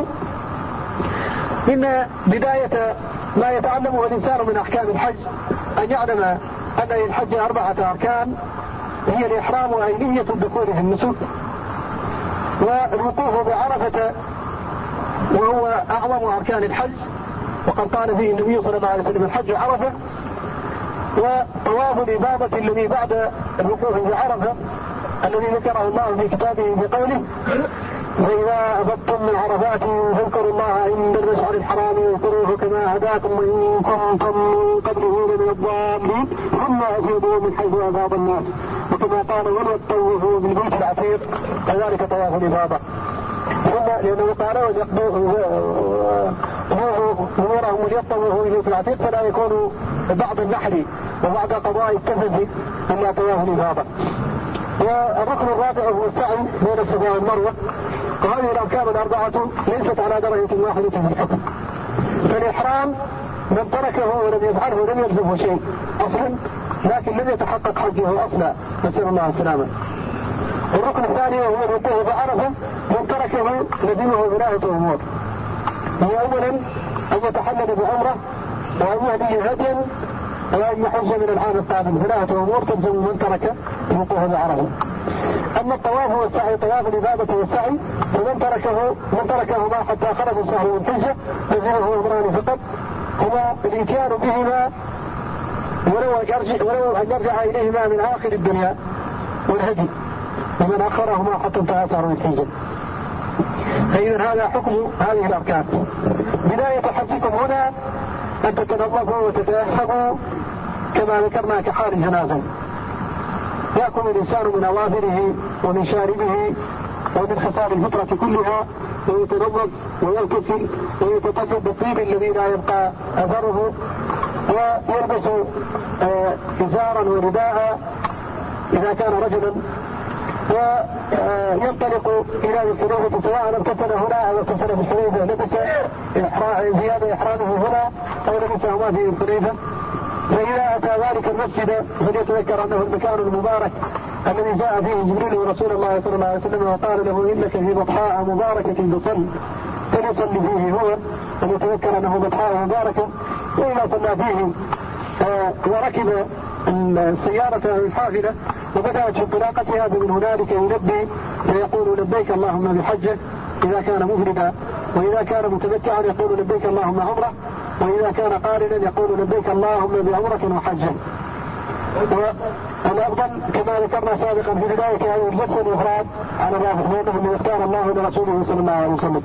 إن بداية ما يتعلمه الإنسان من أحكام الحج أن يعلم أن للحج 4 أركان هي الإحرام وأينية الدخول في النسك والوقوف بعرفة وهو أعظم أركان الحج وقد قال فيه النبي صلى الله عليه وسلم الحج عرفة وطواف الإفاضة الذي بعد الوقوف بعرفة الذي ذكره الله في كتابه بقوله فإذا أفضتم من عرفات فاذكروا الله عند المشعر الحرام واذكروه كما هداكم وإن كنتم من قبله لمن الضالين ثم أفيضوا من حيث أفاض الناس وكما قال وليطوفوا بالبيت العتيق كذلك طواف الإفاضة. ثم لأنه قال أمورهم وليطوه إليه في العتيق فلا يكون بعض النحل وبعد قضاء التفز إلا طواف الإفاضة. والركن الرابع هو السعي بين الصفا والمروة، وهذه الأركان الأربعة ليست على درجة واحدة في الحكم. فالإحرام من تركه ولم يفعله لم يلزمه شيء أصلا، لكن لم يتحقق حجه أصلا، نسأل الله السلامة. الركن الثاني وهو الوقوف بعرفة، من تركه لزمه ثلاثة أمور: هي أولا أن يتحلل بعمرة، وأن يهدي هديا، وأن يحج من العام القادم. ثلاثة أمور تلزم من ترك الوقوف بعرفة. أما الطواف والسعي، طواف الإفاضة والسعي، فمن تركهما حتى خرج الشهر من الحجة لزمه أمران فقط، هما الإتيان بهما ولو أن يرجع إليهما من آخر الدنيا، والهدي، ومن أخرهما حتى انتهى شهر الحجة. فإذا هذا حكم هذه الأركان. بداية حجكم هنا أن تتنظفوا وتتأهبوا كما ذكرنا كحال جنازة، يأكل الإنسان من أظافره ومن شاربه ومن خصال الفطرة كلها، ويتنظف ويغتسل ويتطيب بالطيب الذي لا يبقى أثره، ويلبس إزارا ورداء إذا كان رجلا، وينطلق إلى الحديبة سواء اغتسل هنا أو اغتسل في الحديبة، لبس ثياب إحرامه هنا أو لبسهما في الحديبة. فإذا أتى ذلك المسجد فليتذكر أنه المكان المبارك الذي جاء فيه جبريل ورسول الله صلى الله عليه وسلم وقال له إنك في بطحاء مباركة تصل، فليصلي فيه هو، فليتذكر أنه بطحاء مباركة. وإذا صلى فيه وركب السيارة الحافلة وبدأت في انطلاقتها فمن هنالك يلبي فيقول لبيك اللهم بحجة إذا كان مفردا، وإذا كان متمتعا يقول لبيك اللهم عمرة، وإذا كان قارنا يقول لبيك اللهم بعمرة وحجة. والأفضل كما ذكرنا سابقا في بداية هذه الجلسة الإفراد على الرافض، لأنه يختار الله لرسوله صلى الله عليه وسلم،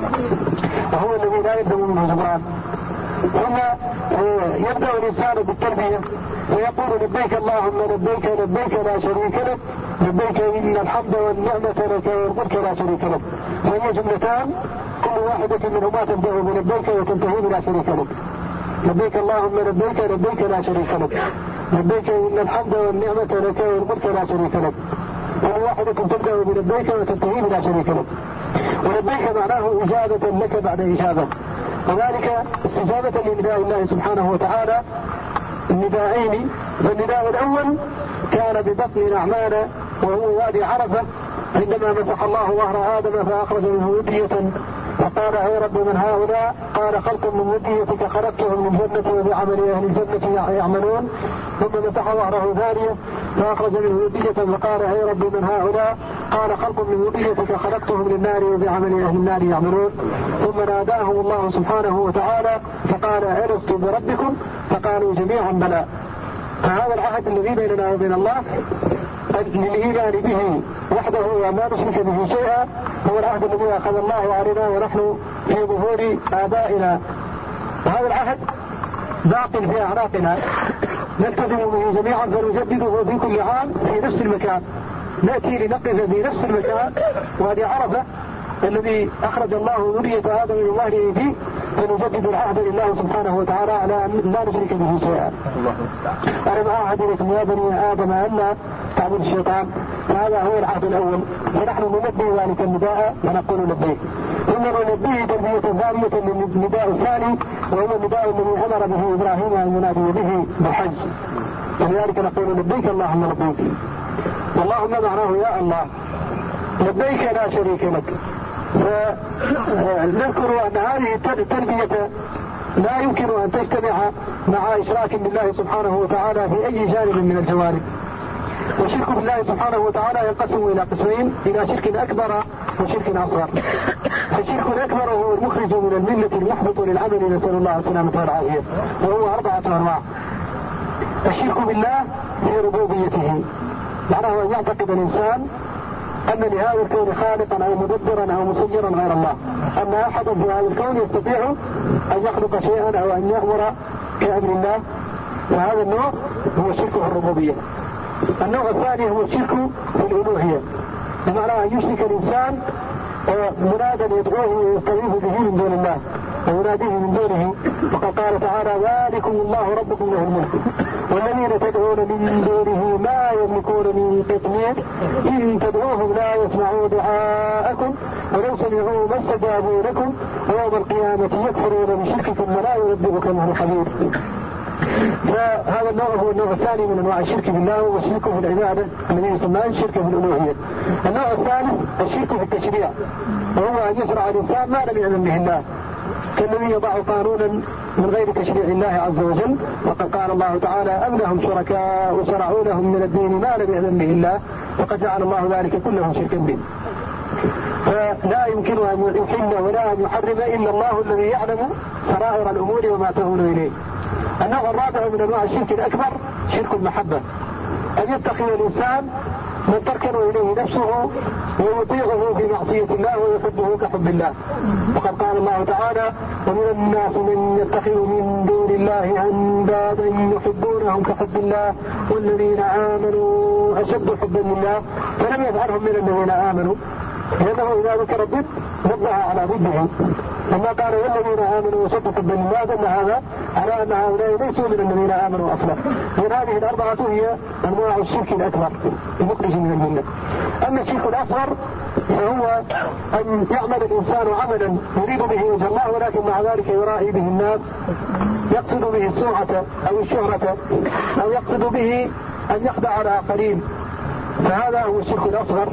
وهو الذي لا يلزم منه جبران. ثم يبدأ الإنسان بالتلبية ويقول لبيك اللهم لبيك لبيك لا شريك لك لبيك إن الحمد والنعمة لك والملك لا شريك لك. وهي جملتان كل واحدة منهما تبدأ بلبيك وتنتهي بلا شريك لك. لبيك اللهم لبيك لبيك لا شريك لك لبيك إن الحمد والنعمة لك والملك لا شريك لك. كل واحدة تبدأ بلبيك وتنتهي بلا شريك لك. ولبيك معناه إجابة لك بعد إجابة، وذلك استجابة لنداء الله سبحانه وتعالى النداءين. فالنداء الأول كان ببطن نعمان وهو وادي عرفة عندما مسح الله ظهر آدم فأخرج منه ودية فقال يا رب من هؤلاء؟ قال خلق من وديتك خلقتهم من الجنة وبعمل أهل الجنة يعملون. ثم مسح ظهره ثانية فأخرج منه ودية فقال يا رب من هؤلاء؟ قال خلق من وديتك خلقتهم للنار وبعمل أهل النار يعملون. ثم ناداهم الله سبحانه وتعالى فقال ألست بربكم؟ فقالوا جميعا بلى. فهذا العهد الذي بيننا وبين الله للإيمان به وحده وما نشرك به شيئا هو العهد الذي أخذ الله علينا ونحن في ظهور آبائنا، وهذا العهد باق في أعناقنا نلتزم به جميعا فنجدده في كل عام في نفس المكان. نأتي لنقف في نفس المكان وهذه عرفة الذي أخرج الله ذرية آدم من ظهره فيه، فنجدد العهد لله سبحانه وتعالى على أن لا نشرك به شيئا. أنا أعهد لكم يا بني آدم ألا تعبد الشيطان، فهذا هو العهد الأول. فنحن نلبي ذلك النداء ونقول لبيك، ثم نلبيه تلبية ثانية للنداء الثاني وهو النداء الذي أمر به إبراهيم أن ينادي به بالحج، ولذلك نقول لبيك اللهم لبيك. اللهم معناه يا الله لبيك لا شريك لك. فنذكر أن هذه التلبية لا يمكن أن تجتمع مع إشراك بالله سبحانه وتعالى في أي جانب من الجوانب. وشرك بالله سبحانه وتعالى ينقسم إلى قسمين: إلى شرك أكبر وشرك أصغر. الشرك الأكبر هو المخرج من الملة المحبط للعمل، نسأل الله السلامة والعافية، وهو 4 أنواع. الشرك بالله في ربوبيته، معناه أن يعتقد الإنسان أن لهذا الكون خالقا أو مدبرا أو مسيرا غير الله، أن أحد في هذا الكون يستطيع أن يخلق شيئا أو أن يأمر كأمر الله، وهذا النوع هو شرك في الربوبية. النوع الثاني هو الشرك في الألوهية، بمعنى أن يشرك الإنسان ومرادا يدعوه ويستغيث به من دون الله ويناديه من دونه. وقد قال تعالى: ذلكم الله ربكم له الملك والذين تدعون من دونه ما يملكون من قطمير إن تدعوهم لا يسمعوا دعاءكم ولو سمعوا ما استجابوا لكم ويوم القيامة يكفرون بشرككم ولا ينبئك مثل خبير. فهذا النوع هو النوع الثاني من انواع الشرك بالله، والشرك في العباده الذي يسمى الشرك في الالوهيه. النوع الثالث الشرك في التشريع، وهو ان يشرع الانسان ما لم يعلم به الله، كالذي يضع قانونا من غير تشريع الله عز وجل. وقد قال الله تعالى: أم لهم شركاء شرعوا لهم من الدين ما لم يعلم به الله وقد جعل الله ذلك كله شركا به. فلا يمكن أن يحل ولا أن يحرم إلا الله الذي يعلم سرائر الأمور وما تهون إليه. النوع الرابع من أنواع الشرك الأكبر شرك المحبة، أن يتخذ الإنسان من تركن إليه نفسه ويطيعه في معصية الله ويحبه كحب الله. وقد قال الله تعالى: ومن الناس من يتخذ من دون الله أندادا يحبونهم كحب الله والذين آمنوا أشد حبا لله، فلم يجعلهم من الذين آمنوا، لأنه إذا ذكر الضد وضع على ضده. لما قال: والذين آمنوا أشد حبا لله، دل هذا على أن هؤلاء ليسوا من الذين آمنوا أصلا. من هذه الأربعة هي أنواع الشرك الأكبر المخرج من الملة. أما الشرك الأصغر فهو أن يعمل الإنسان عملا يريد به وجه الله ولكن مع ذلك يرائي به الناس، يقصد به السمعة أو الشهرة، أو يقصد به أن يخدع الآخرين، فهذا هو الشرك الأصغر.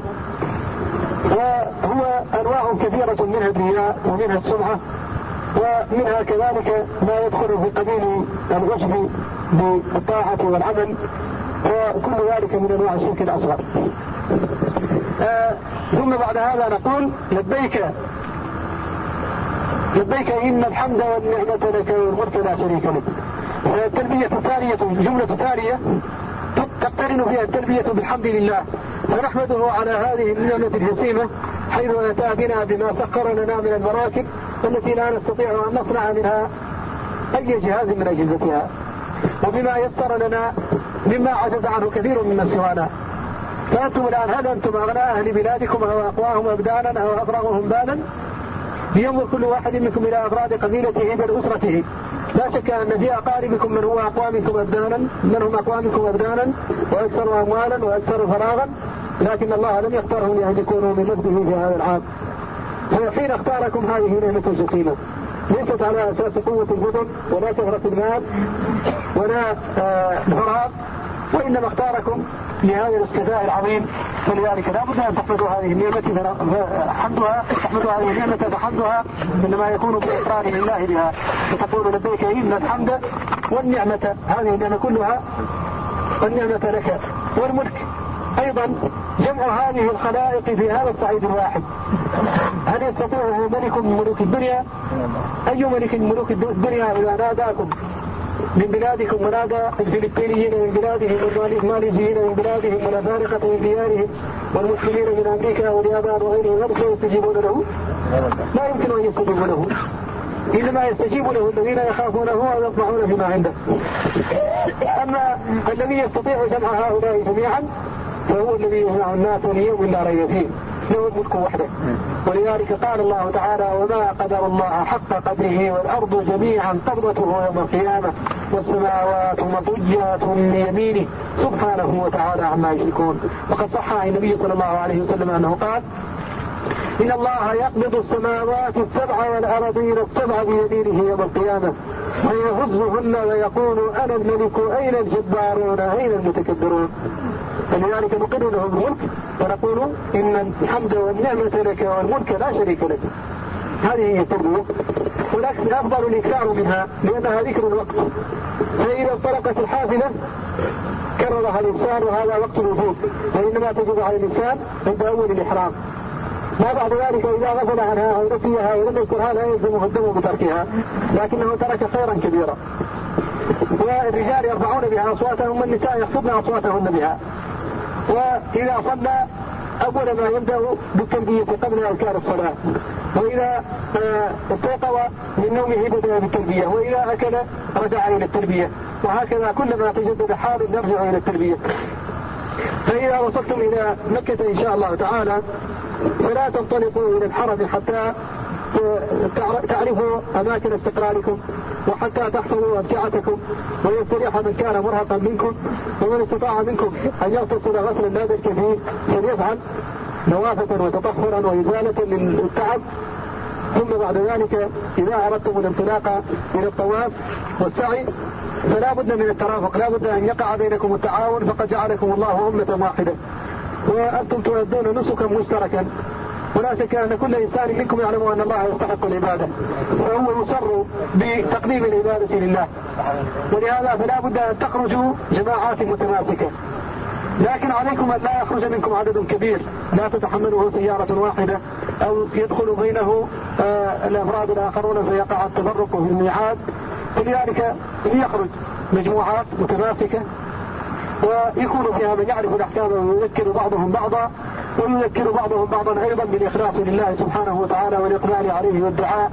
وهو أنواع كثيرة منها الرياء ومنها السمعة ومنها كذلك ما يدخل في قبيل العجب بالطاعة والعمل، وكل ذلك من أنواع الشرك الأصغر. ثم بعد هذا نقول: لبيك لبيك إن الحمد والنعمة لك والملك لا شريك لك. التلبية الثانية جملة ثانية تقترن فيها التلبية بالحمد لله، ونحمده على هذه النعمة الجسيمة حيث أتى بنا بما سخر لنا من المراكب التي لا نستطيع أن نصنع منها أي جهاز من أجهزتها، وبما يسر لنا مما عجز عنه كثير من سوانا. فأنتم الآن هل أنتم أغنى أهل بلادكم أو أقواهم أبدانا أو أفرغهم بالا؟ لينظر كل واحد منكم إلى أفراد قبيلته بل أسرته. لا شك أن في أقاربكم من هو أقوى منكم أبدانا، من هم أقوى منكم أبدانا وأكثر أموالا وأكثر فراغا، لكن الله لم يختارهم لأن يكونوا من نفسه في هذا العام. فحين اختاركم هذه نعمة جسيمة ليست على أساس قوة الجدن ولا كثرة المال ولا فراغ، وإنما اختاركم لهذا الاستفاء العظيم. فلذلك لا بد أن تحمدوا هذه النعمة فحمدها، تحمدوا هذه النعمة فحمدها إنما يكون بإقرار لله بها، فتقول: لبيك إن الحمد والنعمة، هذه النعمة كلها والنعمة لك، والملك أيضا جمع هذه الخلائق في هذا الصعيد الواحد. هل يستطيعه ملك من ملوك الدنيا؟ أي ملك من ملوك الدنيا إذا ناداكم من بلادكم ونادى الفلبينيين من بلادهم والماليزيين من بلادهم والأفارقة من ديارهم والمسلمين من أمريكا واليابان وغيرهم، هل يستجيبون له؟ لا يمكن أن يستجيبوا له، إنما يستجيب له الذين يخافونه ويطمعون فيما عنده. أما الذي يستطيع جمع هؤلاء جميعا فهو الذي يجمع الناس ليوم لا ريب فيه، له الملك وحده. ولذلك قال الله تعالى: وما قدر الله حق قدره والأرض جميعا قبضته يوم القيامة والسماوات مطويات بيمينه سبحانه وتعالى عما يشركون. وقد صح عن النبي صلى الله عليه وسلم أنه قال: إن الله يقبض السماوات السبع والأرضين السبع بيمينه يوم القيامة ويهزهن ويقول: أنا الملك أين الجبارون أين المتكبرون. فلذلك نقر لهم الملك ونقول: إن الحمد والنعمة لك والملك لا شريك لك. هذه هي التربية، ولكن أفضل الإكثار منها لأنها ذكر الوقت. فإذا انطلقت الحافلة كررها الإنسان وهذا وقت الوجود، وإنما تجب على الإنسان عند أول الإحرام. ما بعد ذلك إذا غفل عنها أو نسيها ولم يذكرها لا يلزمه الدم بتركها، لكنه ترك خيرا كبيرا. والرجال يرفعون بها أصواتهم والنساء يخفضن أصواتهن بها. وإذا صلى أول ما يبدأ بالتلبية قبل أذكار الصلاة، وإذا استيقظ من نومه بدأ بالتلبية، وإذا أكل رجع إلى التلبية، وهكذا كلما تجدد حال نرجع إلى التلبية. فإذا وصلتم إلى مكة إن شاء الله تعالى فلا تنطلقوا إلى الحرم حتى تعرفوا أماكن استقراركم وحتى تحفظوا أمتعتكم ويستريح من كان مرهقا منكم، ومن استطاع منكم أن يغتسل غسلا لا بأس فيه فليفعل نوافة وتطهرا وإزالة للتعب. ثم بعد ذلك إذا أردتم الانطلاق إلى الطواف والسعي فلا بد من الترافق، لا بد أن يقع بينكم التعاون، فقد جعلكم الله أمة واحدة وأنتم تؤدون نسكا مشتركا، ولا شك أن كل إنسان منكم يعلم أن الله يستحق العبادة فهو يصر بتقديم العبادة لله، ولهذا فلا بد أن تخرجوا جماعات متماسكة، لكن عليكم أن لا يخرج منكم عدد كبير لا تتحمله سيارة واحدة أو يدخل بينه الأفراد الآخرون فيقع التفرق في الميعاد، ولذلك يخرج مجموعات متماسكة ويكون فيها من يعرف الأحكام ويذكر بعضهم بعضا، ويذكر بعضهم بعضا أيضا بالإخلاص لله سبحانه وتعالى والإقبال عليه والدعاء.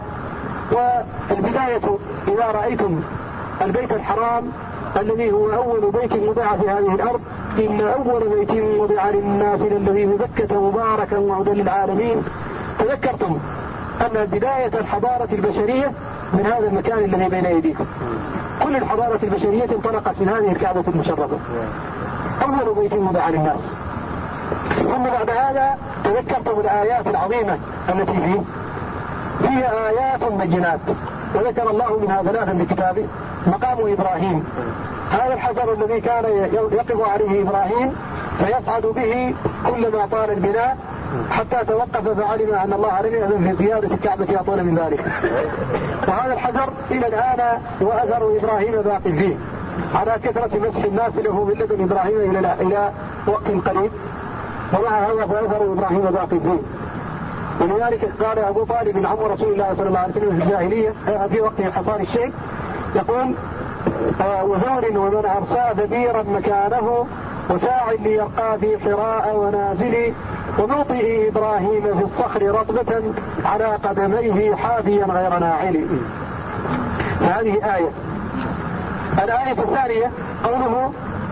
والبداية إذا رأيتم البيت الحرام الذي هو أول بيت وضع في هذه الأرض، إن أول بيت وضع للناس الذي ببكة مباركا وهدى للعالمين، تذكرتم أن بداية الحضارة البشرية من هذا المكان الذي بين أيديكم. كل الحضارة البشرية انطلقت من هذه الكعبة المشرفة، أول بيت وضع للناس. ثم بعد هذا تذكرتم الآيات العظيمة التي فيها آيات بينات، وذكر الله منها ثلاثا بكتابه. مقام إبراهيم، هذا الحجر الذي كان يقف عليه إبراهيم فيصعد به كلما طال البناء حتى توقف فعلم أن الله لم يأذن في زيادة الكعبة أطول من ذلك. وهذا الحجر إلى الآن وأثر إبراهيم باقي فيه على كثرة مسح الناس له من لدن إبراهيم إلى وقت قريب، ومع هذا فأثر إبراهيم باقي فيه. ولذلك قال أبو طالب عم رسول الله صلى الله عليه وسلم في الجاهلية في وقت حصان الشيخ يقول: وثور ومن أرسى دبيرا مكانه وساع ليرقى في حراء ونازل وموطئ إبراهيم في الصخر رطبة على قدميه حافيا غير ناعل. هذه آية. الآية الثانية قوله: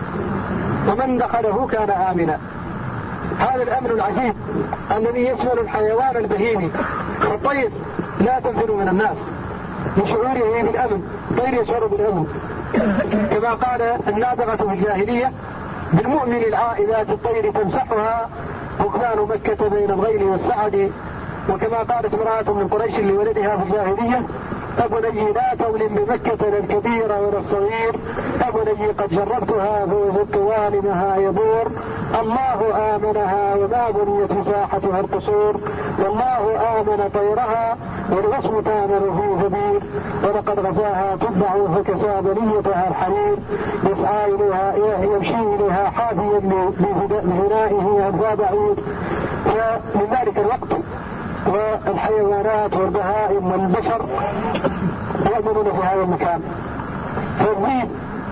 ومن دخله كان آمنا. هذا الأمن العجيب الذي يشمل الحيوان البهيمي، الطير لا تنفر من الناس لشعوره بالأمن، الطير يشعر بالأمن، كما قال النابغة في الجاهلية: بالمؤمن العائذات الطير تمسحها ركبان مكة بين الغيل والسعد. وكما قالت امرأة من قريش لولدها في الجاهلية: أبني لا تولم بمكة لا الكبير ولا الصغير، أبني قد جربتها فوجدت والمها يدور، الله آمنها وما بنيت مساحتها القصور، والله آمن طيرها والغصن تامر في ثبير، ولقد غزاها تتبع فكسى بنيتها الحرير، يسعى إليها يمشي إليها حافيا بهنائه أبواب بعيد. ومن ذلك الوقت والحيوانات والبهائم والبشر يأمنون في هذا المكان. فالذئب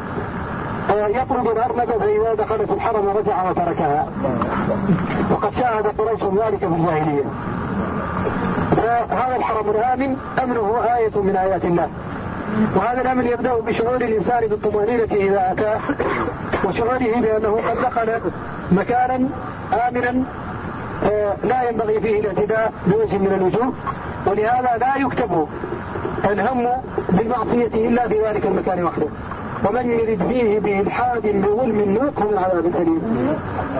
يطرد الأرنب فإذا دخلت الحرم رجع وتركها، وقد شاهد قريش ذلك في الجاهلية. فهذا الحرم الآمن أمنه آية من آيات الله، وهذا الأمن يبدأ بشعور الإنسان بالطمأنينة إذا أتاه، وشعوره بأنه قد دخل مكانا آمنا لا ينبغي فيه الاعتداء بوجه من الوجوه، ولهذا لا يكتب الهم بالمعصية إلا في ذلك المكان وحده، ومن يرد فيه بإلحاد بظلم نوقه من عذاب أليم.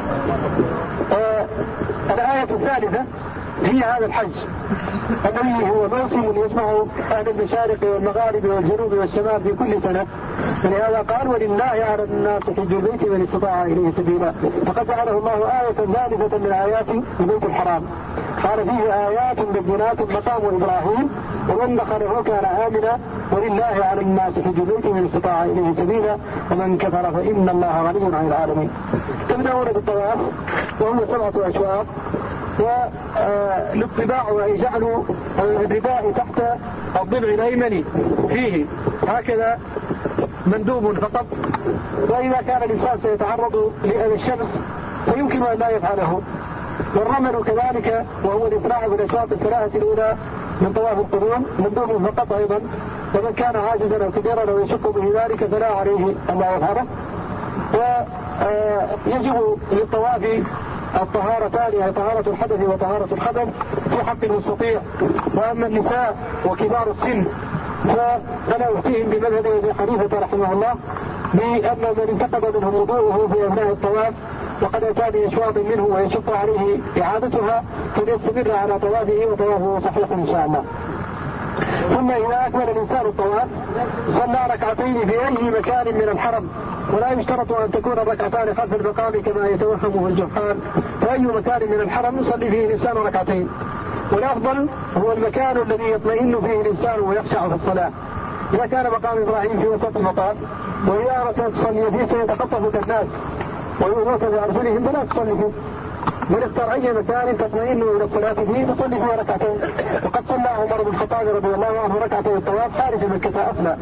الآية الثالثة في هذا الحج الذي هو موسم يجمع أهل المشارق والمغارب والجنوب والشمال في كل سنة، ولهذا قال: ولله على الناس حج البيت من استطاع إليه سبيلا. فقد جعله الله آية ثالثة من آيات البيت الحرام، قال: فيه آيات بينات مقام إبراهيم ومن دخله كان آمنا ولله على الناس حج البيت من استطاع إليه سبيلا ومن كفر فإن الله غني عن العالمين. تبدأون بالطواف وهو 7 أشواط، والاتباع أي جعل الرداء تحت الضلع الأيمن فيه هكذا مندوب فقط، وإذا كان الإنسان سيتعرض لأذى الشمس فيمكن أن لا يفعله. والرمل كذلك وهو الإسراع بالأشواط الثلاثة الأولى من طواف القدوم مندوب فقط أيضا، ومن كان عاجزا أو كبيرا أو يشق به ذلك فلا عليه أن لا يفعله. ويجب للطواف الطهارتان، يعني طهارة الحدث وطهارة الخبث في حق المستطيع. وأما النساء وكبار السن فأنا أفتيهم بمذهب أبي حنيفة رحمه الله بأن من انتقد منه وضوءه في أثناء الطواف وقد أتى بإشواط منه ويشق عليه إعادتها فليستمر على طوافه وطوافه صحيح إن شاء الله. ثم إذا أكمل الإنسان الطواف صلى ركعتين في أي مكان من الحرم، ولا يشترط أن تكون الركعتان خلف المقام كما يتوهمه الجهال، فأي مكان من الحرم يصلي فيه الإنسان ركعتين، والأفضل هو المكان الذي يطمئن فيه الإنسان ويخشع في الصلاة. إذا كان مقام إبراهيم في وسط المطاف وإذا أردت تصلي فيه سيتخطفك الناس ويؤذوك بأرجلهم فلا تصلي فيه، بل اختر أي مكان تطمئن إلى الصلاة فيه تصلي فيه ركعتين. وقد صلى عمر بن الخطاب رضي الله عنه ركعتين الطواف خارج مكة أصلا.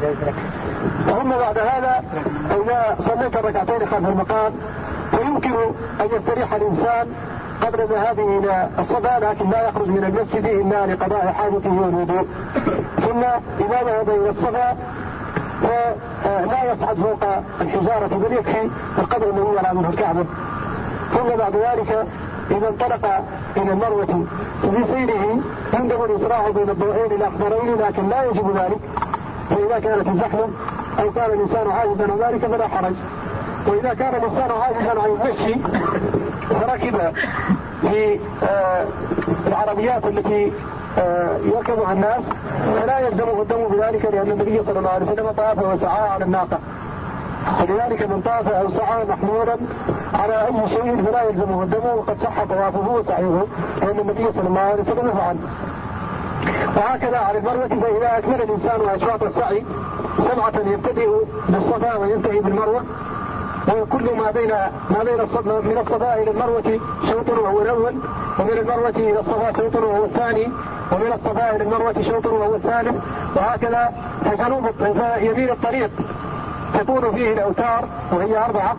ثم بعد هذا إذا صليت الركعتين خلف المقام فيمكن أن يستريح الإنسان قبل ذهابه إلى الصلاة، لكن لا يخرج من المسجد إلا لقضاء حاجته والوضوء. ثم إذا ذهب إلى الصلاة فلا يصعد فوق الحجارة بل يكفي القدر الذي يرى منه الكعبة. ثم بعد ذلك إذا انطلق إلى المروة في سيره يندب الإسراع بين الضوئين الأخضرين، لكن لا يجب ذلك، فإذا كانت الزحمة أو كان الإنسان عاجزا عن ذلك فلا حرج. وإذا كان الإنسان عاجزا عن المشي فركب في العربيات التي يركبها الناس فلا يلزمه الدم بذلك، لأن النبي صلى الله عليه وسلم طاف وسعى على الناقة، فلذلك من طاف أو سعى محمولا على أي شيء فلا يلزمه الدم، وقد صح طوافه وسعيه لأن النبي صلى الله عليه وسلم فعل. وهكذا على المروة، فإذا أكمل الإنسان أشواط السعي 7 يبتدئ بالصفا وينتهي بالمروة، وكل ما بين من الصفا إلى المروة شوط وهو الأول، ومن المروة إلى الصفا شوط وهو الثاني، ومن الصفا إلى المروة شوط وهو الثالث، وهكذا. فيمين الطريق تكون فيه الأوتار وهي 4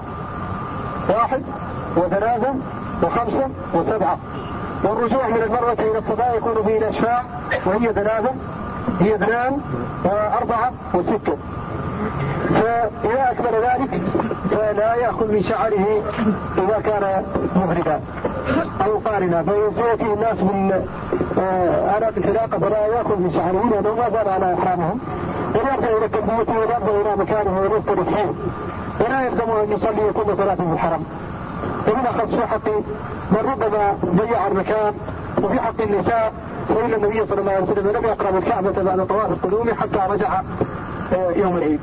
1 و3 و5 و7، والرجوع من المروة إلى الصفا يكون فيه الأشفاع وهي 3 هي 2 و4 و6. فإذا أكمل ذلك فلا يأخذ من شعره إذا كان مفردا أو قارنا، فيأتي الناس من آلات الحلاقة فلا يأخذ من شعره لأنه ما زال على إحرامهم، ويرجع إلى التنبية ويرجع إلى مكانه ويستر الحين، ولا يلزم أن يصلي كل صلاة في الحرم. ومن أخص في حق من ربما ضيع المكان، وفي حق النساء فإن النبي صلى الله عليه وسلم لم يقرب الكعبة بعد طواف القدوم حتى رجع يوم العيد.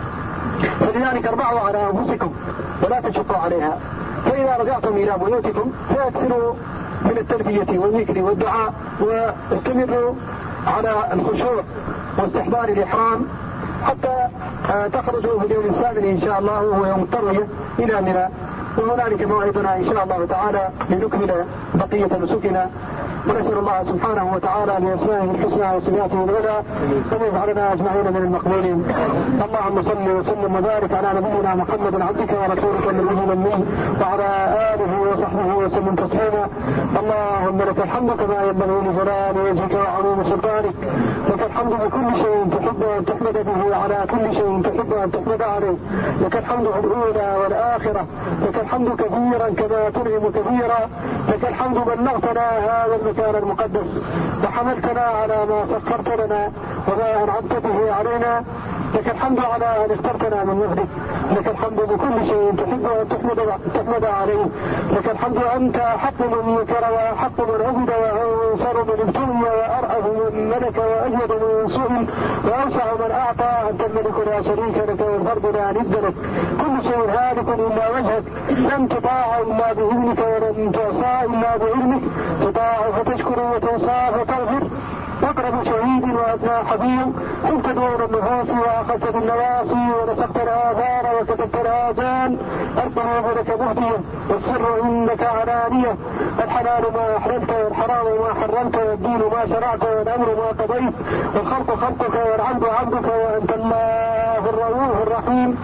فلذلك اربعوا على أنفسكم ولا تشقوا عليها، فإذا رجعتم إلى بيوتكم فاكثروا من التلبية والذكر والدعاء، واستمروا على الخشوع واستحضار الإحرام حتى تخرجوا في اليوم الثامن إن شاء الله وهو يوم التروية إلى منى، وهنالك موعدنا إن شاء الله تعالى لنكمل بقية نسكنا. ونسأل الله سبحانه وتعالى بأسمائه الحسنى وصفاته العلى أن يجعلنا أجمعين من المقبولين. اللهم صل وسلم وبارك على نبينا محمد عبدك ورسولك النبي الأمي وعلى آله وصحبه وسلم تسليما. اللهم لك الحمد كما ينبغي لجلال وجهك وعظيم سلطانك، لك الحمد بكل شيء تحب أن تحمد به على كل شيء تحب أن تحمد عليه، لك الحمد في الأولى والآخرة، لك الحمد كثيرا كما تنعم كثيرا، لك الحمد بلغتنا هذا المكان المقدس وحملتنا على ما سخرت لنا وما أنعمت به علينا، لك الحمد على أن اخترتنا من وحدك، لك الحمد بكل شيء تحب أن تحمد عليه، لك الحمد أنت حق من يكر وحق من عبد وأنصر من ابتلي وأرأف من ملك وأجود من سئل وأوسع من أعطى، أنت الملك لا شريك لك والفرد لا ند لك، كل شيء هالك إلا وجهك، لن تطاع إلا بإذنك ولن تعصى إلا بعلمك، تطاع فتشكر وتنصى فتغفر، أقرب شهيد وأدنى حبيب، كنت دون النفوس وأخذت بالنواصي ونسقت الآثار وكتبت الآجال، القلوب لك مهدية والسر إنك علانية، الحلال ما أحللت والحرام ما حرمت والدين ما شرعت والأمر ما قضيت والخلق خلقك والعبد عبدك وأنت الله الرؤوف الرحيم.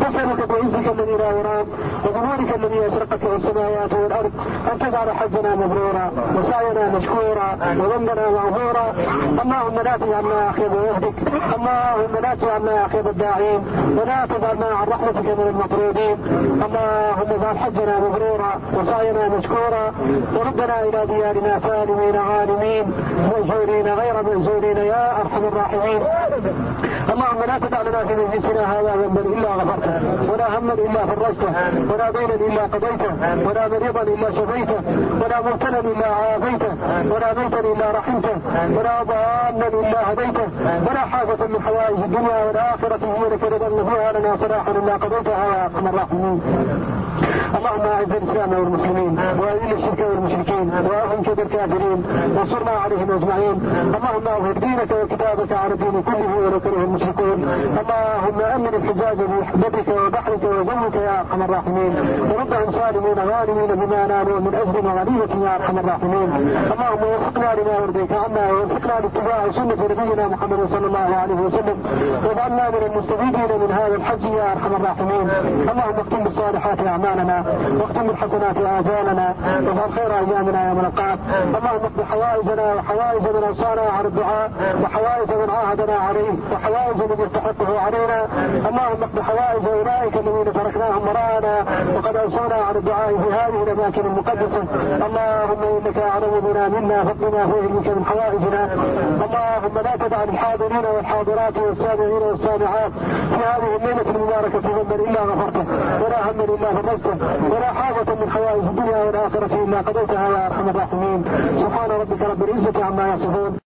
نسألك بعزك الذي لا يرام وبنورك الذي أشرقت له السماوات والأرض أن تجعل حجنا مبرورا وسعينا مشكورا وذنبنا معذورا. اللهم لا تجعلنا أخيب وحدك، اللهم لا تجعلنا أخيب الداعين، ولا تجعلنا عن رحمتك من المطرودين. اللهم اجعل حجنا مبرورا وسعينا مشكورا وردنا إلى ديارنا سالمين غانمين مأجورين غير مأجورين يا أرحم الراحمين. اللهم لا تدع لنا في مجلسنا هذا ذنبا إلا غفرته، ولا هما إلا فرجته، ولا دينا إلا قضيته، ولا مريضا إلا شفيته، ولا مبتلا إلا عافيته، ولا ميتا إلا رحمته، ولا ضالا إلا هديته، ولا حاجة من حوائج الدنيا والآخرة هي لك رضا فيها لنا صلاح إلا قضيتها يا أرحم الراحمين. اللهم اعز الاسلام والمسلمين واذل الشرك والمشركين واهلك الكافرين وانصرنا عليهم اجمعين. اللهم اظهر دينك وكتابك على الدين كله ولو كره المشركون. اللهم امن الحجاج بحبتك وبحرك وجنك يا ارحم الراحمين وردهم سالمين غانمين بما نالوا من اجر وغنيمه يا ارحم الراحمين. اللهم وفقنا لما يرضيك عنا ووفقنا لاتباع سنه نبينا محمد صلى الله عليه وسلم واجعلنا من المستفيدين من هذا الحج يا ارحم الراحمين. اللهم اختم بالصالحات اعمالنا واختم بالحسنات آجالنا واجعل خير أيامنا يوم نلقاك. اللهم اقض حوائجنا وحوائج من أوصانا على الدعاء وحوائج من عاهدنا عليه وحوائج من يستحقه علينا. اللهم اقض حوائج أولئك الذين تركناهم وراءنا وقد أوصانا على الدعاء في هذه الأماكن المقدسة. اللهم إنك أعلم بنا منا فاقضنا في علمك من حوائجنا. اللهم لا تدع للحاضرين والحاضرات والسامعين والسامعات في هذه الليلة المباركة ذنبا إلا غفرته ولا هما إلا فرجته ولا حاجة من حوائج الدنيا والآخرة إلا قضيتها يا أرحم الراحمين. سبحان ربك رب العزة عما يصفون.